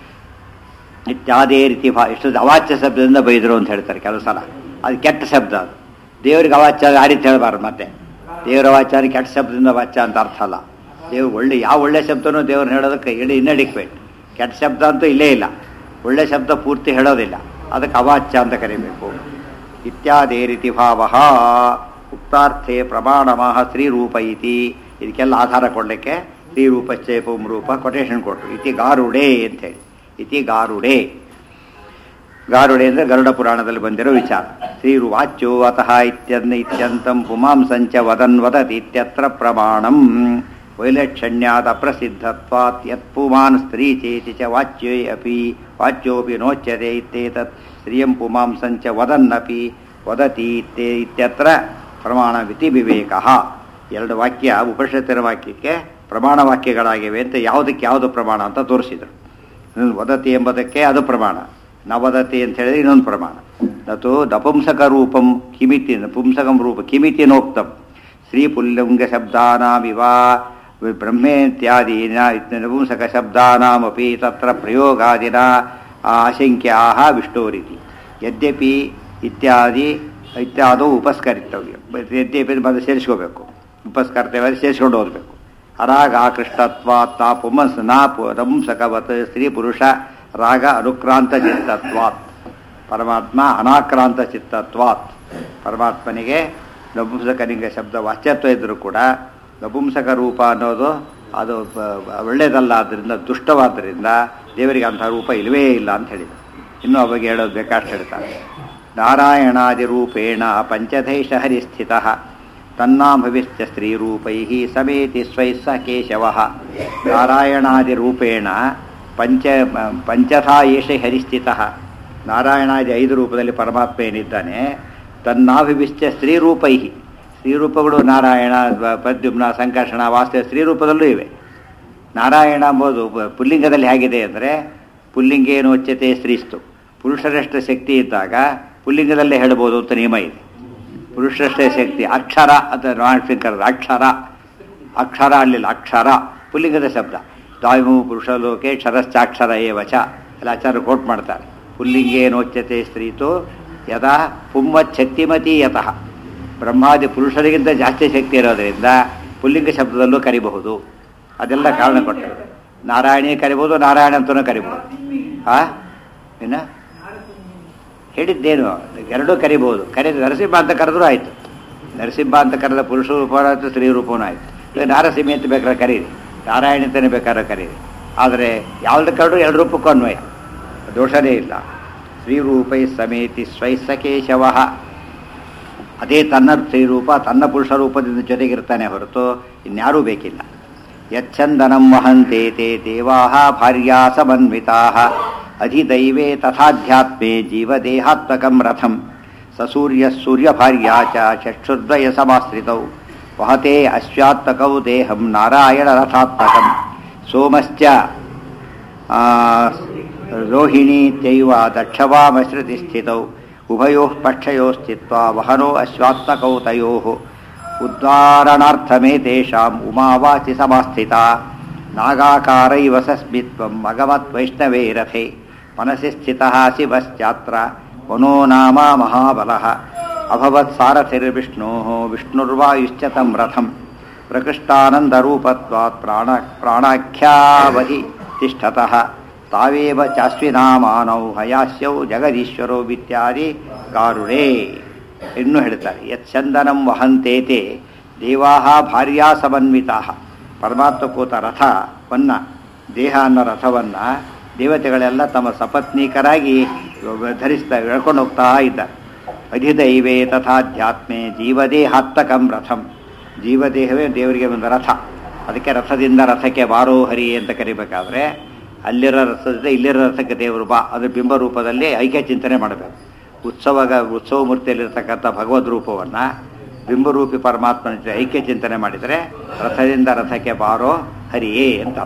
A: ಇತ್ಯಾದೇ ರೀತಿ ಎಷ್ಟು ಅವಾಚ್ಯ ಶಬ್ದದಿಂದ ಬೈದರು ಅಂತ ಹೇಳ್ತಾರೆ ಕೆಲವು ಸಲ. ಅದು ಕೆಟ್ಟ ಶಬ್ದ. ಅದು ದೇವರಿಗೆ ಅವಾಚ್ಯ ಆ ರೀತಿ ಹೇಳಬಾರ್ದು. ಮತ್ತೆ ದೇವರ ಅವಾಚ್ಯ ಕೆಟ್ಟ ಶಬ್ದದಿಂದ ವಾಚ್ಯ ಅಂತ ಅರ್ಥ ಅಲ್ಲ. ದೇವ್ರು ಯಾವ ಒಳ್ಳೆ ಶಬ್ದನೂ ದೇವ್ರನ್ನ ಹೇಳೋದಕ್ಕೆ ಇನ್ಅಡಿಕ್ವೇಟ್. ಕೆಟ್ಟ ಶಬ್ದ ಅಂತೂ ಇಲ್ಲೇ ಇಲ್ಲ. ಒಳ್ಳೆ ಶಬ್ದ ಪೂರ್ತಿ ಹೇಳೋದಿಲ್ಲ, ಅದಕ್ಕೆ ಅವಾಚ್ಯ ಅಂತ ಕರಿಬೇಕು. ಇತ್ಯಾದೇ ರೀತಿ ಭಾವ ಉಕ್ತಾರ್ಥೆ ಪ್ರಮಾಣಮಃ ಸ್ತ್ರೀರೂಪ ಇತಿ. ಇದಕ್ಕೆಲ್ಲ ಆಧಾರ ಕೊಡಲಿಕ್ಕೆ ಸ್ತ್ರೀರೂಪಶ್ಚೇ ಪುಂರೂಪ ಕೊಟೇಶನ್ ಕೊಟ್ಟರು. ಇತಿ ಗಾರುಡೆ ಅಂತೇಳಿ. ಇತಿ ಗಾರುಡೆ. ಗಾರುಡೆ ಅಂದರೆ ಗರುಡ ಪುರಾಣದಲ್ಲಿ ಬಂದಿರೋ ವಿಚಾರ. ಸ್ತ್ರೀರುವಾಚ್ಯೋ ಅತಃ ಇತ್ಯಂತಂ ಪುಮಾಂಸಂಚ ವದನ್ ವದತಿ ಇತ್ಯತ್ರ ಪ್ರಮಾಣಂ. ವೈಲಕ್ಷಣ್ಯಾದ ಪ್ರಸಿದ್ಧತ್ವಾತ್ ಯತ್ಪುಮಾನ್ ಸ್ತ್ರೀ ಚೇತಿ ಚ ವಾಚ್ಯೇ ಅಪಿ ವಾಚ್ಯೋಪಿ ನೋಚ್ಯತೆ ಇತ್ಯೇತತ್ ಸ್ತ್ರೀಯಂ ಪುಮಾಂಸಂಚ ವದನ್ನಪಿ ವದತಿ ಇತ್ಯತ್ರ ಪ್ರಮಾಣವಿತಿ ವಿವೇಕಃ. ಎರಡು ವಾಕ್ಯ ಉಪನಿಷತ್ತಿನ ವಾಕ್ಯಕ್ಕೆ ಪ್ರಮಾಣ ವಾಕ್ಯಗಳಾಗಿವೆ ಅಂತ ಯಾವುದಕ್ಕೆ ಯಾವುದು ಪ್ರಮಾಣ ಅಂತ ತೋರಿಸಿದರು. ವದತಿ ಎಂಬುದಕ್ಕೆ ಅದು ಪ್ರಮಾಣ, ನ ವದತಿ ಅಂತ ಹೇಳಿದ್ರೆ ಇನ್ನೊಂದು ಪ್ರಮಾಣ. ನತು ನಪುಂಸಕ ರೂಪಂ ಕಿಮಿತಿ ಪುಂಸಕಂ ರೂಪ ಕಿಮಿತಿ ನೋಕ್ತಂ ಸ್ತ್ರೀ ಪುಲ್ಲಿಂಗ ಶಬ್ದಾನಾಮಿವ ಬ್ರಹ್ಮೇತ್ಯಾದೀನ ನಪುಂಸಕ ಶಬ್ದಾನಾಮಪಿ ತತ್ರ ಪ್ರಯೋಗಾದಿನ ಆಶಂಕ್ಯಾಹ ವಿಷ್ಣೋರಿತಿ. ಯದ್ಯಪಿ ಇತ್ಯಾದವು ಉಪಸ್ಕರಿತವ್ಯ. ಯದ್ಯಪಿ ಬಂದು ಸೇರಿಸ್ಕೋಬೇಕು. ಉಪಸ್ಕರ್ತವ್ಯ ಸೇರಿಸ್ಕೊಂಡು ಹೋಗ್ಬೇಕು. ಅರಾಗ ಆಕೃಷ್ಟತ್ವಾತ್ ನಪುಂಸಕವತ್ ಸ್ತ್ರೀ ಪುರುಷ ರಾಗ ಅನುಕ್ರಾಂತ ಚಿತ್ತತ್ವಾತ್. ಪರಮಾತ್ಮ ಅನಾಕ್ರಾಂತ ಚಿತ್ತತ್ವಾತ್. ಪರಮಾತ್ಮನಿಗೆ ನಪುಂಸಕನಿಂಗ ಶಬ್ದ ವಾಚ್ಯತ್ವ ಇದ್ದರೂ ಕೂಡ ನಪುಂಸಕ ರೂಪ ಅನ್ನೋದು ಅದು ಒಳ್ಳೆಯದಲ್ಲ. ಆದ್ದರಿಂದ ದುಷ್ಟವಾದ್ದರಿಂದ ದೇವರಿಗೆ ಅಂಥ ರೂಪ ಇಲ್ಲವೇ ಇಲ್ಲ ಅಂತ ಹೇಳಿದ. ಇನ್ನೂ ಅವಾಗ ಹೇಳೋದು ಬೇಕಾಷ್ಟು ಹೇಳ್ತಾರೆ. ನಾರಾಯಣಾದಿ ರೂಪೇಣ ಪಂಚಧೈಷ ಹರಿಸ್ಥಿತ ತನ್ನಾಭವಿಶ್ಚ ಸ್ತ್ರೀರೂಪೈ ಸಮೇತಿ ಸ್ವೈಸ್ಸ ಕೇಶವ. ನಾರಾಯಣಾದಿ ರೂಪೇಣ ಪಂಚಥಾ ಏಷ ಹರಿಸ್ಥಿತ. ನಾರಾಯಣಾದಿ 5 ರೂಪದಲ್ಲಿ ಪರಮಾತ್ಮ ಏನಿದ್ದಾನೆ, ತನ್ನಾಭಿವಿಶ್ಚ ಸ್ತ್ರೀರೂಪೈ. ಸ್ತ್ರೀರೂಪಗಳು ನಾರಾಯಣ, ಪ್ರದ್ಯುಮ್ನ, ಸಂಕರ್ಷಣ, ವಾಸ್ತವ ಸ್ತ್ರೀರೂಪದಲ್ಲೂ ಇವೆ. ನಾರಾಯಣ ಎಂಬುದು ಪುಲ್ಲಿಂಗದಲ್ಲಿ ಹೇಗಿದೆ ಅಂದರೆ ಪುಲ್ಲಿಂಗೇನು ಉಚ್ಯತೆ ಸ್ತ್ರೀಸ್ತು. ಪುರುಷರಷ್ಟು ಶಕ್ತಿ ಇದ್ದಾಗ ಪುಲ್ಲಿಂಗದಲ್ಲೇ ಹೇಳ್ಬೋದು ಅಂತ ನಿಯಮ ಇದೆ. ಪುರುಷರಷ್ಟೇ ಶಕ್ತಿ. ಅಕ್ಷರ ಅಂತ ಕರೆದ ಅಕ್ಷರ ಅಲ್ಲಿಲ್ಲ, ಅಕ್ಷರ ಪುಲ್ಲಿಂಗದ ಶಬ್ದ. ದಾಯು ಪುರುಷಲೋಕೆ ಕ್ಷರಶ್ಚಾಕ್ಷರ ಏವಚ ಎಲ್ಲ ಆಚಾರ್ಯ ಕೋಟ್ ಮಾಡ್ತಾರೆ. ಪುಲ್ಲಿಂಗೇನೋಚ್ಯತೆ ಸ್ತ್ರೀತು ಯದಾ ಪುಂವಚ್ಛಕ್ತಿಮತಿ ಯತಃ. ಬ್ರಹ್ಮಾದಿ ಪುರುಷರಿಗಿಂತ ಜಾಸ್ತಿ ಶಕ್ತಿ ಇರೋದರಿಂದ ಪುಲ್ಲಿಂಗ ಶಬ್ದದಲ್ಲೂ ಕರಿಬಹುದು. ಅದೆಲ್ಲ ಕಾರಣ ಕೊಟ್ಟರು. ನಾರಾಯಣಿ ಕರಿಬೋದು, ನಾರಾಯಣ ಅಂತಲೂ ಕರಿಬೋದು. ಏನು ಹೇಳಿದ್ದೇನು, ಎರಡೂ ಕರಿಬಹುದು. ನರಸಿಂಹ ಅಂತ ಕರೆದ್ರೂ ಆಯಿತು. ನರಸಿಂಹ ಅಂತ ಕರೆದ ಪುರುಷ ರೂಪ ಆಯಿತು, ಸ್ತ್ರೀ ರೂಪವೂ ಆಯಿತು. ನಾರಸಿಂಹ ಅಂತ ಬೇಕಾದ್ರೆ ಕರೀರಿ, ನಾರಾಯಣ ಅಂತಲೇ ಬೇಕಾದ್ರೆ ಕರೀರಿ. ಆದರೆ ಯಾವ್ದು ಕರಡು 2 ರೂಪಕ್ಕೂ ಅನ್ವಯ, ದೋಷನೇ ಇಲ್ಲ. ಸ್ತ್ರೀರೂಪೈ ಸಮೇತಿ ಸ್ವೈಸ್ಸ ಕೇಶವ. ಅದೇ ತನ್ನ ಸ್ತ್ರೀರೂಪ ತನ್ನ ಪುರುಷ ರೂಪದಿಂದ ಜೊತೆಗಿರ್ತಾನೆ ಹೊರತು ಇನ್ಯಾರೂ ಬೇಕಿಲ್ಲ. ಯಚ್ಛಂದನಂ ವಹಂತೆ ತೇ ದೇವಾಃ ಭಾರ್ಯಾ ಸಮನ್ವಿತಾಃ ಅಧಿದೈವೇ ತಥಾಧ್ಯಾತ್ಮೇ ಜೀವದೇಹಾತ್ಮಕಂ ರಥಂ ಸಸೂರ್ಯ ಸೂರ್ಯಭಾರ್ಯಾ ಚ ಚಕ್ಷುರ್ದ್ವಯ ಸಮಾಶ್ರಿತೌ ವಹತೆ ಅಶ್ವಾತ್ಮಕೌ ದೇಹಂ ನಾರಾಯಣ ರಥಾತ್ಮಕಂ ಸೋಮಶ್ಚ ರೋಹಿಣೀತ್ಯೈವ ದಕ್ಷವಾಮಶ್ರುತಿ ಸ್ಥಿತೌ ಉಭಯೋಃ ಪಕ್ಷಯೋಃ ಸ್ಥಿತ್ವಾ ವಹನೋ ಅಶ್ವಾತ್ಮಕೌ ತಯೋಃ ಉದ್ಧಾರಣಾರ್ಥಮೇತೇಷಾಂ ಉಮಾವಾಚಿ ಸಮಾಸ್ಥಿತಾ ನಾಗಾಕಾರೈವ ಸಸ್ಮಿತ್ವಂ ಮಗಮತ್ ವೈಷ್ಣವೇ ರಥೆ ಮನಸಿ ಸ್ಥಿತಃ ಶಿವಶ್ಚಾತ್ರ ವನೋ ನಾಮ ಮಹಾಬಲಃ ಅಭವತ್ ಸಾರಥಿರ್ವಿಷ್ಣೋ ವಿಷ್ಣುರ್ವಾಯುಶ್ಚ ತಂ ರಥಂ ಪ್ರಕೃಷ್ಟಾನಂದರೂಪತ್ವಾತ್ ಪ್ರಾಣಾಖ್ಯಾವಹಿ ತಿಷ್ಠತಃ ತಾವೇವ ಚಾಸ್ವಿನಾಮಾನೌ ಹಯಾಸ್ಯೌ ಜಗದೀಶ್ವರೋ ಇತ್ಯಾದಿ ಕಾರುಣೇ. ಇನ್ನೂ ಹೇಳ್ತಾರೆ, ಯತ್ಚಂದನಂ ವಹಂತೇತೆ ದೇವಾಹ ಭಾರ್ಯಾ ಸಮನ್ವಿತಾಃ. ಪರಮಾತ್ಮ ಕೂತ ರಥವನ್ನು, ದೇಹ ಅನ್ನೋ ರಥವನ್ನು ದೇವತೆಗಳೆಲ್ಲ ತಮ್ಮ ಸಪತ್ನೀಕರಾಗಿ ಎಳ್ಕೊಂಡು ಹೋಗ್ತಾ ಇದ್ದಾರೆ. ಅಧಿದೈವೇ ತಥಾಧ್ಯಾತ್ಮೆ ಜೀವದೇಹಾತ್ಮಕಂ ರಥಂ. ಜೀವದೇಹವೇ ದೇವರಿಗೆ ಒಂದು ರಥ. ಅದಕ್ಕೆ ರಥದಿಂದ ರಥಕ್ಕೆ ಬಾರೋ ಹರಿ ಅಂತ ಕರಿಬೇಕಾದ್ರೆ ಅಲ್ಲಿರೋ ರಥದಿಂದ ಇಲ್ಲಿರೋ ರಥಕ್ಕೆ ದೇವರು ಬಾ, ಅದ್ರ ಬಿಂಬ ರೂಪದಲ್ಲಿ ಐಕ್ಯ ಚಿಂತನೆ ಮಾಡಬೇಕು. ಉತ್ಸವ ಮೂರ್ತಿಯಲ್ಲಿರ್ತಕ್ಕಂಥ ಭಗವದ್ ರೂಪವನ್ನು ಬಿಂಬರೂಪಿ ಪರಮಾತ್ಮನ ಜೊತೆ ಐಕ್ಯ ಚಿಂತನೆ ಮಾಡಿದರೆ ರಥದಿಂದ ರಥಕ್ಕೆ ಬಾರೋ ಹರಿಯೇ ಅಂತ.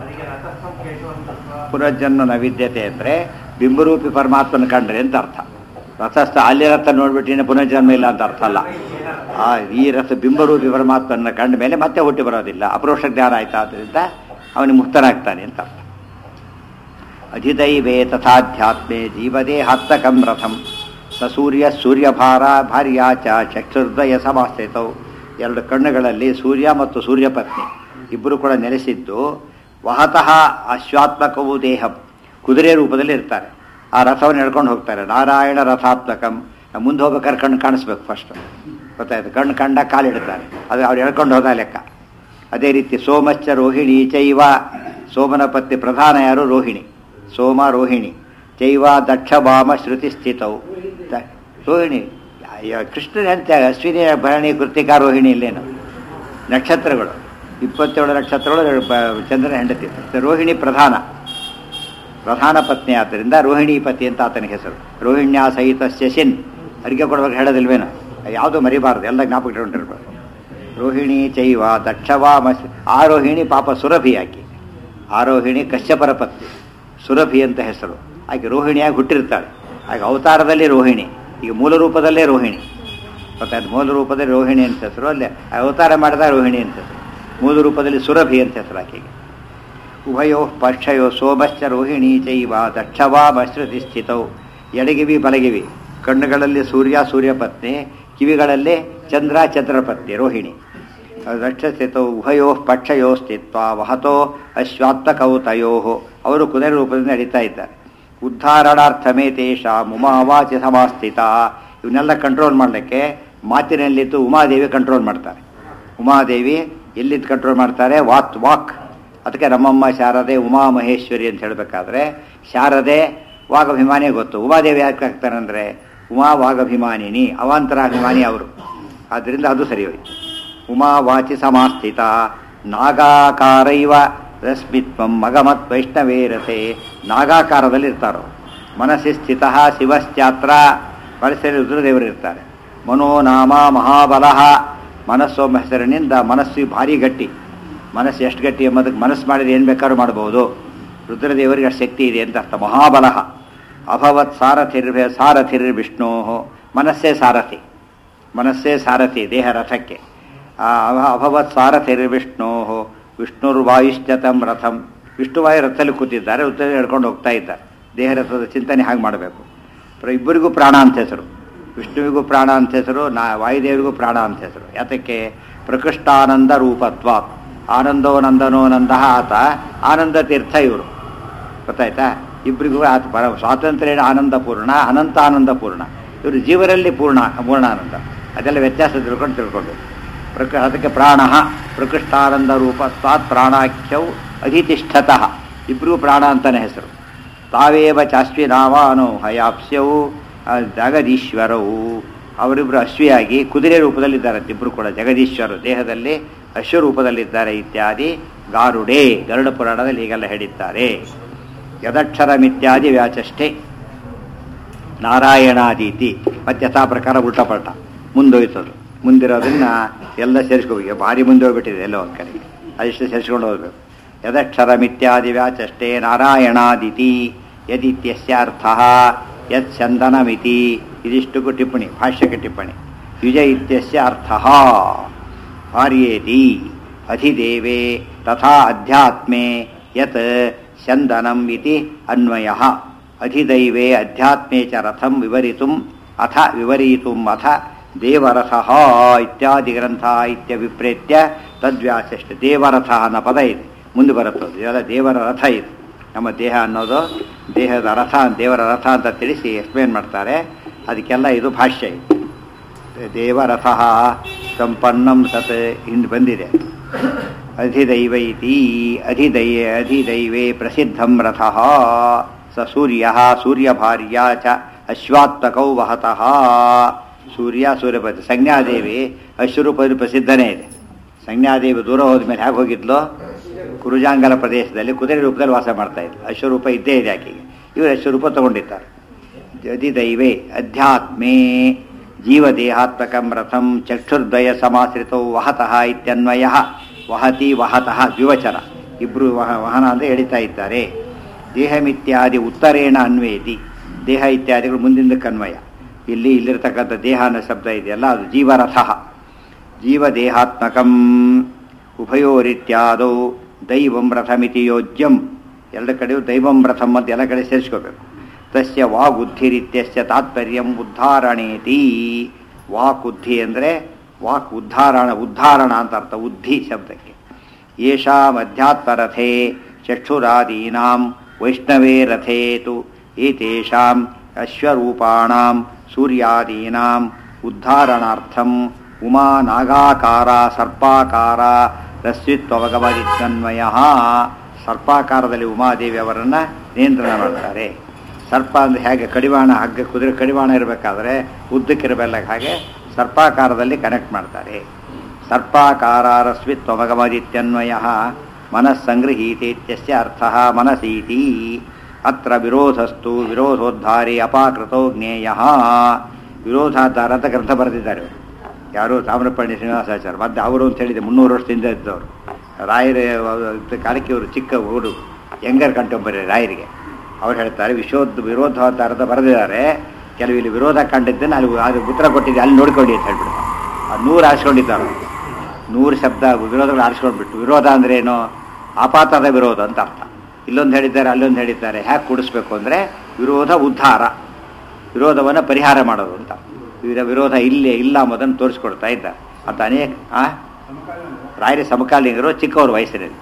A: ಪುನರ್ಜನ್ಮ ನೈವಿದ್ಯತೆ ಅಂದರೆ ಬಿಂಬರೂಪಿ ಪರಮಾತ್ಮನ ಕಂಡ್ರೆ ಅಂತ ಅರ್ಥ. ರಥಸ್ಥ ಅಲ್ಲಿ ರಥ ನೋಡ್ಬಿಟ್ಟಿನ ಪುನರ್ಜನ್ಮ ಇಲ್ಲ ಅಂತ ಅರ್ಥ ಅಲ್ಲ. ಈ ರಥ ಬಿಂಬರೂಪಿ ಪರಮಾತ್ಮನ ಕಂಡ ಮೇಲೆ ಮತ್ತೆ ಹುಟ್ಟಿ ಬರೋದಿಲ್ಲ, ಅಪರೋಕ್ಷ ಜ್ಞಾನ ಆಯ್ತಾ, ಆದ್ದರಿಂದ ಅವನಿಗೆ ಮುಕ್ತನಾಗ್ತಾನೆ ಅಂತ ಅರ್ಥ. ಅಧಿದೈವೇ ತಥಾಧ್ಯಾತ್ಮೆ ಜೀವದೇಹಾತ್ಮಕಂ ರಥಂ ಸೂರ್ಯ ಸೂರ್ಯಭಾರ ಭಾರ್ಯಾ ಚ ಚಕ್ಷುರ್ದ್ವಯ ಸಮಾಸ್ಥಿತೌ. ಎರಡು ಕಣ್ಣುಗಳಲ್ಲಿ ಸೂರ್ಯ ಮತ್ತು ಸೂರ್ಯಪತ್ನಿ ಇಬ್ಬರು ಕೂಡ ನೆಲೆಸಿದ್ದು ವಹತಃ ಅಶ್ವಾತ್ಮಕವು ದೇಹಂ, ಕುದುರೆ ರೂಪದಲ್ಲಿ ಇರ್ತಾರೆ. ಆ ರಥವನ್ನು ಎಳ್ಕೊಂಡು ಹೋಗ್ತಾರೆ. ನಾರಾಯಣ ರಥಾತ್ಮಕಂ. ಮುಂದೆ ಹೋಗ್ಬೇಕಾದ್ರೆ ಕಣ್ಣು ಕಾಣಿಸ್ಬೇಕು ಫಸ್ಟ್, ಗೊತ್ತಾಯ್ತು. ಕಣ್ಣು ಕಂಡ ಕಾಲಿಡ್ತಾರೆ, ಅದು ಅವ್ರು ಎಳ್ಕೊಂಡು ಹೋದ ಲೆಕ್ಕ. ಅದೇ ರೀತಿ ಸೋಮಶ್ಚ ರೋಹಿಣಿ ಚೈವ. ಸೋಮನ ಪತ್ನಿ ಪ್ರಧಾನ ಯಾರು? ರೋಹಿಣಿ. ಸೋಮ ರೋಹಿಣಿ ಚೈವ ದಕ್ಷ ವಾಮ ಶ್ರುತಿ ಸ್ಥಿತವು. ರೋಹಿಣಿ ಕೃಷ್ಣನ ಹೆಂಡತಿ ಅಶ್ವಿನಿ ಭರಣಿ ಕೃತಿಕಾ ರೋಹಿಣಿ ಇಲ್ಲೇನು ನಕ್ಷತ್ರಗಳು 27 ನಕ್ಷತ್ರಗಳು ಚಂದ್ರನ ಹೆಂಡತಿ. ರೋಹಿಣಿ ಪ್ರಧಾನ ಪತ್ನಿ, ಆದ್ದರಿಂದ ರೋಹಿಣಿ ಪತಿ ಅಂತ ಆತನಿಗೆ ಹೆಸರು. ರೋಹಿಣ್ಯಾ ಸಹಿತ ಶಶಿನ್. ಅಡಿಗೆ ಕೊಡ್ಬೇಕು ಹೇಳೋದಿಲ್ವೇನು, ಯಾವುದೂ ಮರಿಬಾರ್ದು, ಎಲ್ಲ ಜ್ಞಾಪಕ ಇಟ್ಕೊಂಡಿರ್ಬೇಕು. ರೋಹಿಣಿ ಚೈವ ದಕ್ಷವಾಮ. ಆರೋಹಿಣಿ ಪಾಪ ಸುರಭಿ ಆಕೆ. ಆರೋಹಿಣಿ ಕಶ್ಯಪರ ಪತ್ನಿ, ಸುರಭಿ ಅಂತ ಹೆಸರು. ಆಕೆ ರೋಹಿಣಿಯಾಗಿ ಹುಟ್ಟಿರ್ತಾಳೆ. ಆಕೆ ಅವತಾರದಲ್ಲಿ ರೋಹಿಣಿ, ಈಗ ಮೂಲ ರೂಪದಲ್ಲೇ ರೋಹಿಣಿ. ಗೊತ್ತಾಯ್ತು. ಮೂಲ ರೂಪದಲ್ಲಿ ರೋಹಿಣಿ ಅಂತ ಹೆಸರು, ಅಲ್ಲೇ ಅವತಾರ ಮಾಡಿದ ರೋಹಿಣಿ ಅಂತ ಹೆಸರು. ಮೂಲ ರೂಪದಲ್ಲಿ ಸುರಭಿ ಅಂತ ಹೆಸರು ಆಕೆಗೆ. ಉಭಯೋ ಪಕ್ಷಯೋ ಸೋಮಶ್ಚ ರೋಹಿಣಿ ಚೈವ ದಕ್ಷವಾಮ ಶ್ರುತಿ ಸ್ಥಿತವು. ಎಡಗಿವಿ ಬಲಗಿವಿ. ಕಣ್ಣುಗಳಲ್ಲಿ ಸೂರ್ಯಪತ್ನಿ, ಕಿವಿಗಳಲ್ಲಿ ಚಂದ್ರಪತ್ನಿ ರೋಹಿಣಿ. ದಕ್ಷಸ್ಥಿತೌ ಉಭಯೋ ಪಕ್ಷಯೋ ಸ್ಥಿತ್ವ ವಹತೋ ಅಶ್ವಾತ್ಮಕೌ ತಯೋ. ಅವರು ಕುದುರೆ ರೂಪದಿಂದ ನಡೀತಾ ಇದ್ದಾರೆ. ಉದ್ಧಾರಣಾರ್ಥಮೇ ತೇಷಾಂ ಉಮಾವಾಚಿ ಸಮಾಸ್ಥಿತ. ಇವನ್ನೆಲ್ಲ ಕಂಟ್ರೋಲ್ ಮಾಡಲಿಕ್ಕೆ ಮಾತಿನಲ್ಲಿದ್ದು ಉಮಾದೇವಿ ಕಂಟ್ರೋಲ್ ಮಾಡ್ತಾರೆ. ಉಮಾದೇವಿ ಎಲ್ಲಿದ್ದು ಕಂಟ್ರೋಲ್ ಮಾಡ್ತಾರೆ? ವಾಕ್. ಅದಕ್ಕೆ ನಮ್ಮಮ್ಮ ಶಾರದೆ ಉಮಾ ಮಹೇಶ್ವರಿ ಅಂತ ಹೇಳಬೇಕಾದ್ರೆ ಶಾರದೆ ವಾಗಭಿಮಾನಿ ಗೊತ್ತು. ಉಮಾದೇವಿ ಯಾಕೆ ಆಗ್ತಾರೆ ಅಂದರೆ ಉಮಾ ವಾಗಭಿಮಾನಿನಿ, ಅವಾಂತರಾಭಿಮಾನಿ ಅವರು. ಆದ್ದರಿಂದ ಅದು ಸರಿ ಹೋಯ್ತು. ಉಮಾವಾಚಿ ಸಮಾಸ್ಥಿತ ನಾಗಾಕಾರೈವ ರಶ್ಮಿತ್ವಂ ಮಗಮತ್ ವೈಷ್ಣವೇ ರಥೆ. ನಾಗಾಕಾರದಲ್ಲಿ ಇರ್ತಾರೋ. ಮನಸ್ಸಿ ಸ್ಥಿತ ಶಿವಶ್ಚಾತ್ರ. ಮನಸ್ಸಲ್ಲಿ ರುದ್ರದೇವರು ಇರ್ತಾರೆ. ಮನೋನಾಮ ಮಹಾಬಲಃ. ಮನಸ್ಸೊಮ್ಮ ಹೆಸರಿನಿಂದ ಮನಸ್ಸು ಭಾರಿ ಗಟ್ಟಿ. ಮನಸ್ಸು ಎಷ್ಟು ಗಟ್ಟಿ ಎಂಬುದಕ್ಕೆ ಮನಸ್ಸು ಮಾಡಿದ್ರೆ ಏನು ಬೇಕಾದ್ರೂ ಮಾಡ್ಬೋದು. ರುದ್ರದೇವರಿಗೆ ಅಷ್ಟು ಶಕ್ತಿ ಇದೆ ಅಂತ ಅರ್ಥ. ಮಹಾಬಲಃ. ಅಭವತ್ ಸಾರಥಿರ್ವಿಷ್ಣೋ. ಮನಸ್ಸೇ ಸಾರಥಿ ದೇಹ ರಥಕ್ಕೆ. ಅಭವತ್ ಸಾರಥಿರ್ವಿಷ್ಣೋ ವಿಷ್ಣುರ್ವಾಯುಶ್ಚ ತಂ ರಥಂ. ವಿಷ್ಣುವಾಯು ರಥದಲ್ಲಿ ಕೂತಿದ್ದಾರೆ, ಉತ್ತರ ಹೇಳ್ಕೊಂಡು ಹೋಗ್ತಾ ಇದ್ದಾರೆ. ದೇಹ ರಥದ ಚಿಂತನೆ ಹಾಗೆ ಮಾಡಬೇಕು. ಇಬ್ಬರಿಗೂ ಪ್ರಾಣ ಅಂತ ಹೆಸರು. ವಿಷ್ಣುವಿಗೂ ಪ್ರಾಣ ಅಂತ ಹೆಸರು, ವಾಯುದೇವರಿಗೂ ಪ್ರಾಣ ಅಂತ ಹೆಸರು. ಯಾತಕ್ಕೆ? ಪ್ರಕೃಷ್ಟಾನಂದ ರೂಪತ್ವಾತ್. ಆನಂದೋ ನಂದನೋ ನಂದ ಆತ ಆನಂದ ತೀರ್ಥ ಇವರು. ಗೊತ್ತಾಯ್ತಾ? ಇಬ್ಬರಿಗೂ ಆತ ಸ್ವಾತಂತ್ರ್ಯ ಆನಂದಪೂರ್ಣ, ಅನಂತ ಆನಂದಪೂರ್ಣ. ಇವರು ಜೀವರಲ್ಲಿ ಪೂರ್ಣಾನಂದ. ಅದೆಲ್ಲ ವ್ಯತ್ಯಾಸ ತಿಳ್ಕೊಂಡು ಅದಕ್ಕೆ ಪ್ರಾಣ ಪ್ರಕೃಷ್ಟಾನಂದ ರೂಪತ್ವಾತ್ ಪ್ರಾಣಾಖ್ಯೌ ಅಧಿತಿಷ್ಠತಃ. ಇಬ್ಬರಿಗೂ ಪ್ರಾಣ ಅಂತಲೇ ಹೆಸರು. ತಾವೇವ ಚಾಶ್ವಿನಾವಾನೋ ಹಯಾಪ್ಸ್ಯವು ಜಗದೀಶ್ವರವು. ಅವರಿಬ್ಬರು ಅಶ್ವಿಯಾಗಿ ಕುದುರೆ ರೂಪದಲ್ಲಿದ್ದಾರೆ. ಇಬ್ಬರು ಕೂಡ ಜಗದೀಶ್ವರರು ದೇಹದಲ್ಲಿ ಅಶ್ವರೂಪದಲ್ಲಿದ್ದಾರೆ ಇತ್ಯಾದಿ. ಗಾರುಡೆ ಗರುಡ ಪುರಾಣದಲ್ಲಿ ಹೀಗೆಲ್ಲ ಹೇಳಿದ್ದಾರೆ. ಯದಕ್ಷರಮಿತ್ಯಾದಿ ವ್ಯಾಚಷ್ಟೇ ನಾರಾಯಣಾದೀತಿ. ಮತ್ತೆ ಯಥಾ ಪ್ರಕಾರ ಉಲ್ಟಪಲ್ಟ ಮುಂದೋಯ್ತದು. ಮುಂದಿರೋದನ್ನ ಎಲ್ಲ ಸೇರಿಸ್ಕೋಬೇಕು. ಭಾರಿ ಮುಂದೆ ಹೋಗ್ಬಿಟ್ಟಿದೆ ಎಲ್ಲೋ ಒಂದು ಕಡೆಗೆ, ಅದಿಷ್ಟು ಸೇರಿಸ್ಕೊಂಡು ಹೋಗ್ಬೇಕು. ಯದಕ್ಷರಮಿತ್ಯಾದಿ ವ್ಯಾಚಷ್ಟೇ ನಾರಾಯಣಾದಿತಿ. ಯದಿತ್ಯಸ್ಯಾರ್ಥ ಯತ್ ಚಂದನಮಿತಿ. ಇದಿಷ್ಟಕ್ಕೂ ಟಿಪ್ಪಣಿ, ಭಾಷ್ಯಕ್ಕೆ ಟಿಪ್ಪಣಿ. ಯುಜ ಇತ್ಯಸ್ಯ ಅರ್ಥ ಭಾರ್ಯೇತಿ ಅಧಿದೇವೇ ತಥಾ ಅಧ್ಯಾತ್ಮೆ ಯತ್ ಚಂದನಂ ಇತಿ ಅನ್ವಯಃ ಅಧಿದೈವೇ ಅಧ್ಯಾತ್ಮೇ ಚ ರಥಂ ವಿವರಿತುಂ ಅಥ ದೇವರಥಃ ಇತ್ಯಾದಿ ಗ್ರಂಥ ಇತ್ಯಭಿಪ್ರೇತ್ಯ ತದ್ವ್ಯಾಚಷ್ಟ ದೇವರಥ ಅನ್ನೋ ಪದ ಇದೆ ಮುಂದೆ ಬರುತ್ತದೆ. ಇದೆಲ್ಲ ದೇವರ ರಥ ಇದು. ನಮ್ಮ ದೇಹ ಅನ್ನೋದು ದೇಹದ ರಥ, ದೇವರ ರಥ ಅಂತ ತಿಳಿಸಿ ಎಕ್ಸ್ಪ್ಲೇನ್ ಮಾಡ್ತಾರೆ. ಅದಕ್ಕೆಲ್ಲ ಇದು ಭಾಷ್ಯ ಇದೆ. ದೇವರಥ ಸಂಪನ್ನಂ ಸತ್ ಹಿಂದೆ ಬಂದಿದೆ. ಅಧಿದೈವ ಇತಿ ಅಧಿದೈವೇ ಪ್ರಸಿದ್ಧಂ ರಥಃ ಸ ಸೂರ್ಯಃ ಸೂರ್ಯಭಾರ್ಯ ಚ ಅಶ್ವಾತ್ಮಕೌ ವಹತಃ. ಸೂರ್ಯಪತಿ ಸಂಜ್ಞಾದೇವಿ ಅಶ್ವರೂಪದಲ್ಲಿ ಪ್ರಸಿದ್ಧನೇ ಇದೆ. ಸಂಜ್ಞಾದೇವಿ ದೂರ ಹೋದ ಮೇಲೆ ಹೇಗೆ ಹೋಗಿದ್ಲು? ಕುರುಜಾಂಗಲ ಪ್ರದೇಶದಲ್ಲಿ ಕುದುರೆ ರೂಪದಲ್ಲಿ ವಾಸ ಮಾಡ್ತಾ ಇದ್ಲು. ಅಶ್ವರೂಪ ಇದ್ದೇ ಇದೆ ಆಕೆಗೆ. ಇವರು ಅಶ್ವರೂಪ ತಗೊಂಡಿದ್ದಾರೆ. ಅಧಿದೈವೇ ಅಧ್ಯಾತ್ಮೇ ಜೀವದೇಹಾತ್ಮಕಂ ರಥಂ ಚಕ್ಷುರ್ದ್ವಯ ಸಮಾಶ್ರಿತೌ ವಹತಃ ಇತ್ಯನ್ವಯ. ವಹತಿ ವಹತಃ ದ್ವಿವಚನ, ಇಬ್ಬರು ವಹನ ಅಂದರೆ ಎಳಿತಾ ಇದ್ದಾರೆ. ದೇಹಮಿತ್ಯಾದಿ ಉತ್ತರೇಣ ಅನ್ವೇತಿ, ದೇಹ ಇತ್ಯಾದಿಗಳು ಮುಂದಿನದಕ್ಕೆ ಅನ್ವಯ. ಇಲ್ಲಿರ್ತಕ್ಕಂಥ ದೇಹ ಅನ್ನೋ ಶಬ್ದ ಇದೆಯಲ್ಲ ಅದು ಜೀವರಥ. ಜೀವದೇಹಾತ್ಮಕಂ ಉಭಯೋರಿತ್ಯಾದೌ ದೈವಂ ರಥಮಿತಿ ಯೋಜ್ಯಂ. ಎಲ್ಲ ಕಡೆಯೂ ದೈವಂ ರಥಂ ಅಂತ ಎಲ್ಲ ಕಡೆ ಸೇರಿಸ್ಕೋಬೇಕು. ತಸ್ಯ ವಾಗುದ್ಧಿರಿತ್ಯಸ್ಯ ತಾತ್ಪರ್ಯಂ ಉದ್ಧಾರಣೇತಿ. ವಾಕುದ್ಧಿ ಅಂದರೆ ವಾಕ್ ಉದ್ಧಾರಣ ಅಂತ ಅರ್ಥ. ಉದ್ಧಿ ಶಬ್ದಕ್ಕೆ ಯೇಷಾಂ ಅಧ್ಯಾತ್ಮರಥೇ ಚಕ್ಷುರಾದೀನಾಂ ವೈಷ್ಣವೇ ರಥೇತು ಏತೇಷಾಂ ಅಶ್ವರೂಪಾಣಾಂ ಸೂರ್ಯಾದೀನಾಂ ಉದ್ಧಾರಣಾರ್ಥಂ ಉಮಾ ನಾಗಾಕಾರ ಸರ್ಪಾಕಾರ ರಸ್ವಿತ್ವಗಮದಿತ್ಯನ್ವಯಃ. ಸರ್ಪಾಕಾರದಲ್ಲಿ ಉಮಾದೇವಿ ಅವರನ್ನು ನಿಯಂತ್ರಣ ಮಾಡ್ತಾರೆ. ಸರ್ಪ ಅಂದರೆ ಹೇಗೆ ಕಡಿವಾಣ, ಹಗ್ಗ ಕುದುರೆ ಕಡಿವಾಣ ಇರಬೇಕಾದ್ರೆ ಉದ್ದಕ್ಕಿರಬಲ್ಲ, ಹಾಗೆ ಸರ್ಪಾಕಾರದಲ್ಲಿ ಕನೆಕ್ಟ್ ಮಾಡ್ತಾರೆ. ಸರ್ಪಾಕಾರ ರಸ್ವಿತ್ವಗಮದಿತ್ಯನ್ವಯಃ ಮನಸ್ಸಂಗೃಹೀತೇತ್ಯಸ್ಯ ಅರ್ಥಃ ಮನಸೀತಿ. ಅತ್ರ ವಿರೋಧಸ್ತು ವಿರೋಧೋದ್ಧಾರಿ ಅಪಾಕೃತೋ ಜ್ಞೇಯಃ. ವಿರೋಧಾಧಾರ ಅಂತ ಗ್ರಂಥ ಬರೆದಿದ್ದಾರೆ. ಯಾರು? ತಾಮ್ರಪರ್ಣಿ ಶ್ರೀನಿವಾಸಾಚಾರ್ಯ. ಮತ್ತೆ ಅವರು ಅಂತ ಹೇಳಿದೆ 300 ವರ್ಷದಿಂದ ಇದ್ದವರು. ರಾಯರ ಕಾಲಕ್ಕೆ ಇವರು ಚಿಕ್ಕ ಹುಡುಗ, ಯಂಗರ್ ಕಂಟೆಂಪರರಿ ರಾಯರಿಗೆ. ಅವ್ರು ಹೇಳ್ತಾರೆ ವಿರೋಧಾಧಾರದ ಬರೆದಿದ್ದಾರೆ. ಕೆಲವು ಇಲ್ಲಿ ವಿರೋಧ ಕಂಡಿದ್ದನ್ನು ಅಲ್ಲಿ ಅದು ಉತ್ತರ ಕೊಟ್ಟಿದ್ದೆ, ಅಲ್ಲಿ ನೋಡ್ಕೊಳ್ಳಿ ಅಂತ ಹೇಳ್ಬಿಟ್ಟು ಆ 100 ಆರಿಸ್ಕೊಂಡಿದ್ದಾರೆ. 100 ಶಬ್ದ ವಿರೋಧಗಳು ಆರಿಸ್ಕೊಂಡ್ಬಿಟ್ಟು. ವಿರೋಧ ಅಂದ್ರೆ ಏನು? ಆಪಾತದ ವಿರೋಧ ಅಂತ ಅರ್ಥ. ಇಲ್ಲೊಂದು ಹೇಳಿದ್ದಾರೆ, ಅಲ್ಲೊಂದು ಹೇಳಿದ್ದಾರೆ. ಹ್ಯಾಕೆ ಕೂಡಿಸ್ಬೇಕು ಅಂದರೆ ವಿರೋಧ ಉದ್ಧಾರ, ವಿರೋಧವನ್ನು ಪರಿಹಾರ ಮಾಡೋದು ಅಂತ. ವಿರೋಧ ಇಲ್ಲೇ ಇಲ್ಲ ಮೊದಲು ತೋರಿಸ್ಕೊಡ್ತಾ ಇದ್ದಾರೆ ಅಂತ ಅನೇಕ ರಾಯರ ಸಮಕಾಲೀನರು, ಚಿಕ್ಕವರು ವಯಸ್ಸಿನಲ್ಲಿ.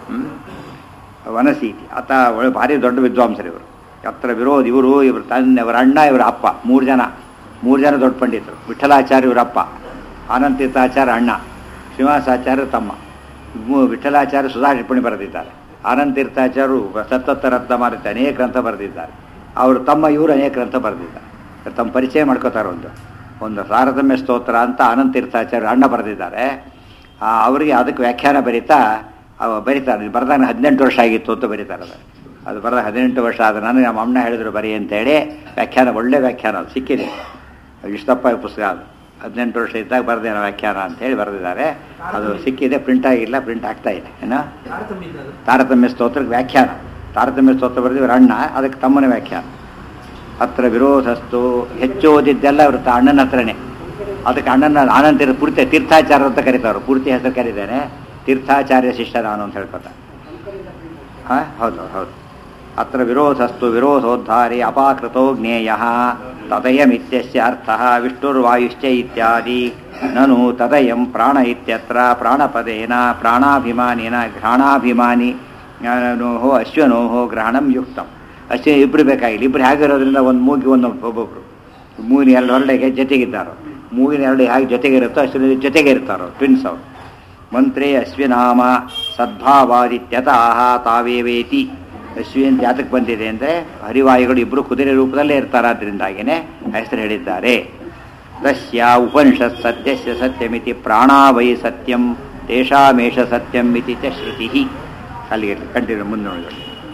A: ವನಸೀತಿ ಆತ ಭಾರಿ ದೊಡ್ಡ ವಿದ್ವಾಂಸರು ಇವರು. ಅತ್ರ ವಿರೋಧ ಇವರು ಇವರ ಅಣ್ಣ, ಇವರ ಅಪ್ಪ, 3 ಜನ ದೊಡ್ಡ ಪಂಡಿತರು. ವಿಠಲಾಚಾರ್ಯ ಇವರಪ್ಪ, ಆನಂದ ತೀರ್ಥಾಚಾರ್ಯ ಅಣ್ಣ, ಶ್ರೀನಿವಾಸಾಚಾರ್ಯ ತಮ್ಮ. ವಿಠಲಾಚಾರ್ಯ ಸುಧಾ ಟಿಪ್ಪಣಿ ಬರೆದಿದ್ದಾರೆ. ಆನಂದ ತೀರ್ಥಾಚಾರ್ಯರು ಸತ್ತತ್ತ ರತ್ನ ಮಾರುತಿ ಅನೇಕ ಗ್ರಂಥ ಬರೆದಿದ್ದಾರೆ. ಅವರು ತಮ್ಮ ಇವರು ಅನೇಕ ಗ್ರಂಥ ಬರೆದಿದ್ದಾರೆ. ತಮ್ಮ ಪರಿಚಯ ಮಾಡ್ಕೋತಾರೆ. ಒಂದು ತಾರತಮ್ಯ ಸ್ತೋತ್ರ ಅಂತ ಆನಂದ ತೀರ್ಥಾಚಾರ್ಯ ಅಣ್ಣ ಬರೆದಿದ್ದಾರೆ. ಅವರಿಗೆ ಅದಕ್ಕೆ ವ್ಯಾಖ್ಯಾನ ಬರೀತಾರೆ. ಬರೆದಾಗ 18 ವರ್ಷ ಆಗಿತ್ತು ಅಂತ ಬರೀತಾರೆ. ಅದು ಬರೆದ 18 ವರ್ಷ ಆದ ನಾನು ನಮ್ಮ ಅಣ್ಣ ಹೇಳಿದ್ರು ಬರೀ ಅಂತೇಳಿ ವ್ಯಾಖ್ಯಾನ, ಒಳ್ಳೆ ವ್ಯಾಖ್ಯಾನ ಅದು ಸಿಕ್ಕಿದೆ. ಇಷ್ಟಪ್ಪ ಪುಸ್ತಕ ಅದು. 18 ವರ್ಷ ಇದ್ದಾಗ ಬರೆದೇನೋ ವ್ಯಾಖ್ಯಾನ ಅಂತೇಳಿ ಬರೆದಿದ್ದಾರೆ. ಅದು ಸಿಕ್ಕಿದೆ, ಪ್ರಿಂಟ್ ಆಗಿಲ್ಲ, ಪ್ರಿಂಟ್ ಆಗ್ತಾ ಇದೆ. ಏನೋ ತಾರತಮ್ಯ ಸ್ತೋತ್ರಕ್ಕೆ ವ್ಯಾಖ್ಯಾನ. ತಾರತಮ್ಯ ಸ್ತೋತ್ರ ಬರೆದಿವ್ರ ಅಣ್ಣ, ಅದಕ್ಕೆ ತಮ್ಮನ ವ್ಯಾಖ್ಯಾನ. ಹತ್ರ ವಿರೋಧಸ್ತು ಹೆಚ್ಚು ಓದಿದ್ದೆಲ್ಲ ಇವರು ಅಣ್ಣನ ಹತ್ರನೇ. ಅದಕ್ಕೆ ಅಣ್ಣನ ಆನಂದ ಪೂರ್ತಿ ತೀರ್ಥಾಚಾರ್ಯ ಅಂತ ಕರೀತಾರೆ. ಪೂರ್ತಿ ಹೆಸರು ಕರೀತೇನೆ, ತೀರ್ಥಾಚಾರ್ಯ ಶಿಷ್ಯ ನಾನು ಅಂತ ಹೇಳ್ಕೊತಾರೆ. ಹೌದು. ಅತ್ರ ವಿರೋಧಸ್ತು ವಿರೋಧೋದ್ಧಾರಿ ಅಪಾಕೃತೋ ಜ್ಞೇಯಃ ತದಯಮಿತ್ಯಸ್ಯ ಅರ್ಥಃ ವಿಷ್ಣುರ್ವಾಯುಶ್ಚ ಇತ್ಯಾದಿ. ನನು ತದಯಂ ಪ್ರಾಣ ಇತ್ಯತ್ರ ಪ್ರಾಣಪದೇನ ಪ್ರಾಣಾಭಿಮಾನಿನ ಘ್ರಾಣಾಭಿಮಾನಿ ಅಶ್ವನೋಹೋ ಗ್ರಹಣಂ ಯುಕ್ತಂ. ಅಷ್ಟೇ ಇಬ್ಬರು ಬೇಕಾಗಿಲ್ಲ. ಇಬ್ಬರು ಹೇಗಿರೋದ್ರಿಂದ ಒಂದು ಮೂಗಿ ಒಬ್ಬೊಬ್ಬರು ಮೂಗಿನ 2 ಹೊರಡೆಗೆ ಜೊತೆಗಿದ್ದಾರೋ, ಮೂಗಿನ 2 ಹೇಗೆ ಜೊತೆಗಿರುತ್ತೋ ಅಶ್ವಿನ ಜೊತೆಗೆ ಇರ್ತಾರೋ, ಟ್ವಿನ್ಸ್ ಅವರು. ಮಂತ್ರೇ ಅಶ್ವಿನಾಮ ಸದ್ಭಾವಾದಿತ್ಯತಃ ತಾವೇವೇತಿ. ಅಶ್ವಿನ್ ಜಾತಕ್ಕೆ ಬಂದಿದೆ ಅಂದರೆ ಹರಿವಾಯುಗಳು ಇಬ್ಬರು ಕುದುರೆ ರೂಪದಲ್ಲೇ ಇರ್ತಾರಾದ್ರಿಂದಾಗಿಯೇ ಹೆಸರು ಹೇಳಿದ್ದಾರೆ. ತಸ್ಯ ಉಪನಿಷತ್ ಸತ್ಯಸ್ಯ ಸತ್ಯಮಿತಿ ಪ್ರಾಣಾವೈ ಸತ್ಯಂ ತೇಷಾಮೇಷ ಸತ್ಯಂ ಇತಿ ಚ ಶ್ರುತಿ. ಅಲ್ಲಿಗೆ ಕಂಟಿನ್ಯೂ ಮುಂದೆ ನೋಡಿದ್ರು.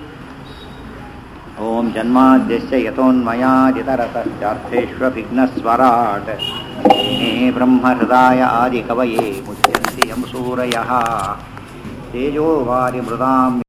A: ಓಂ ಜನ್ಮಾದ್ಯಸ್ಯ ಯತೋನ್ಮಯಾದಿತರತಶ್ಚಾರ್ಥೇಷ್ವಭಿಘ್ನಸ್ವರಾಟ್ ಮೇನೇ ಬ್ರಹ್ಮಹೃದಾಯ ಆದಿಕವಯೇ ಮುಚ್ಯಂತಿ ಯಂ ಸೂರಯಃ ತೇಜೋವಾರಿ ಮೃದಾಂ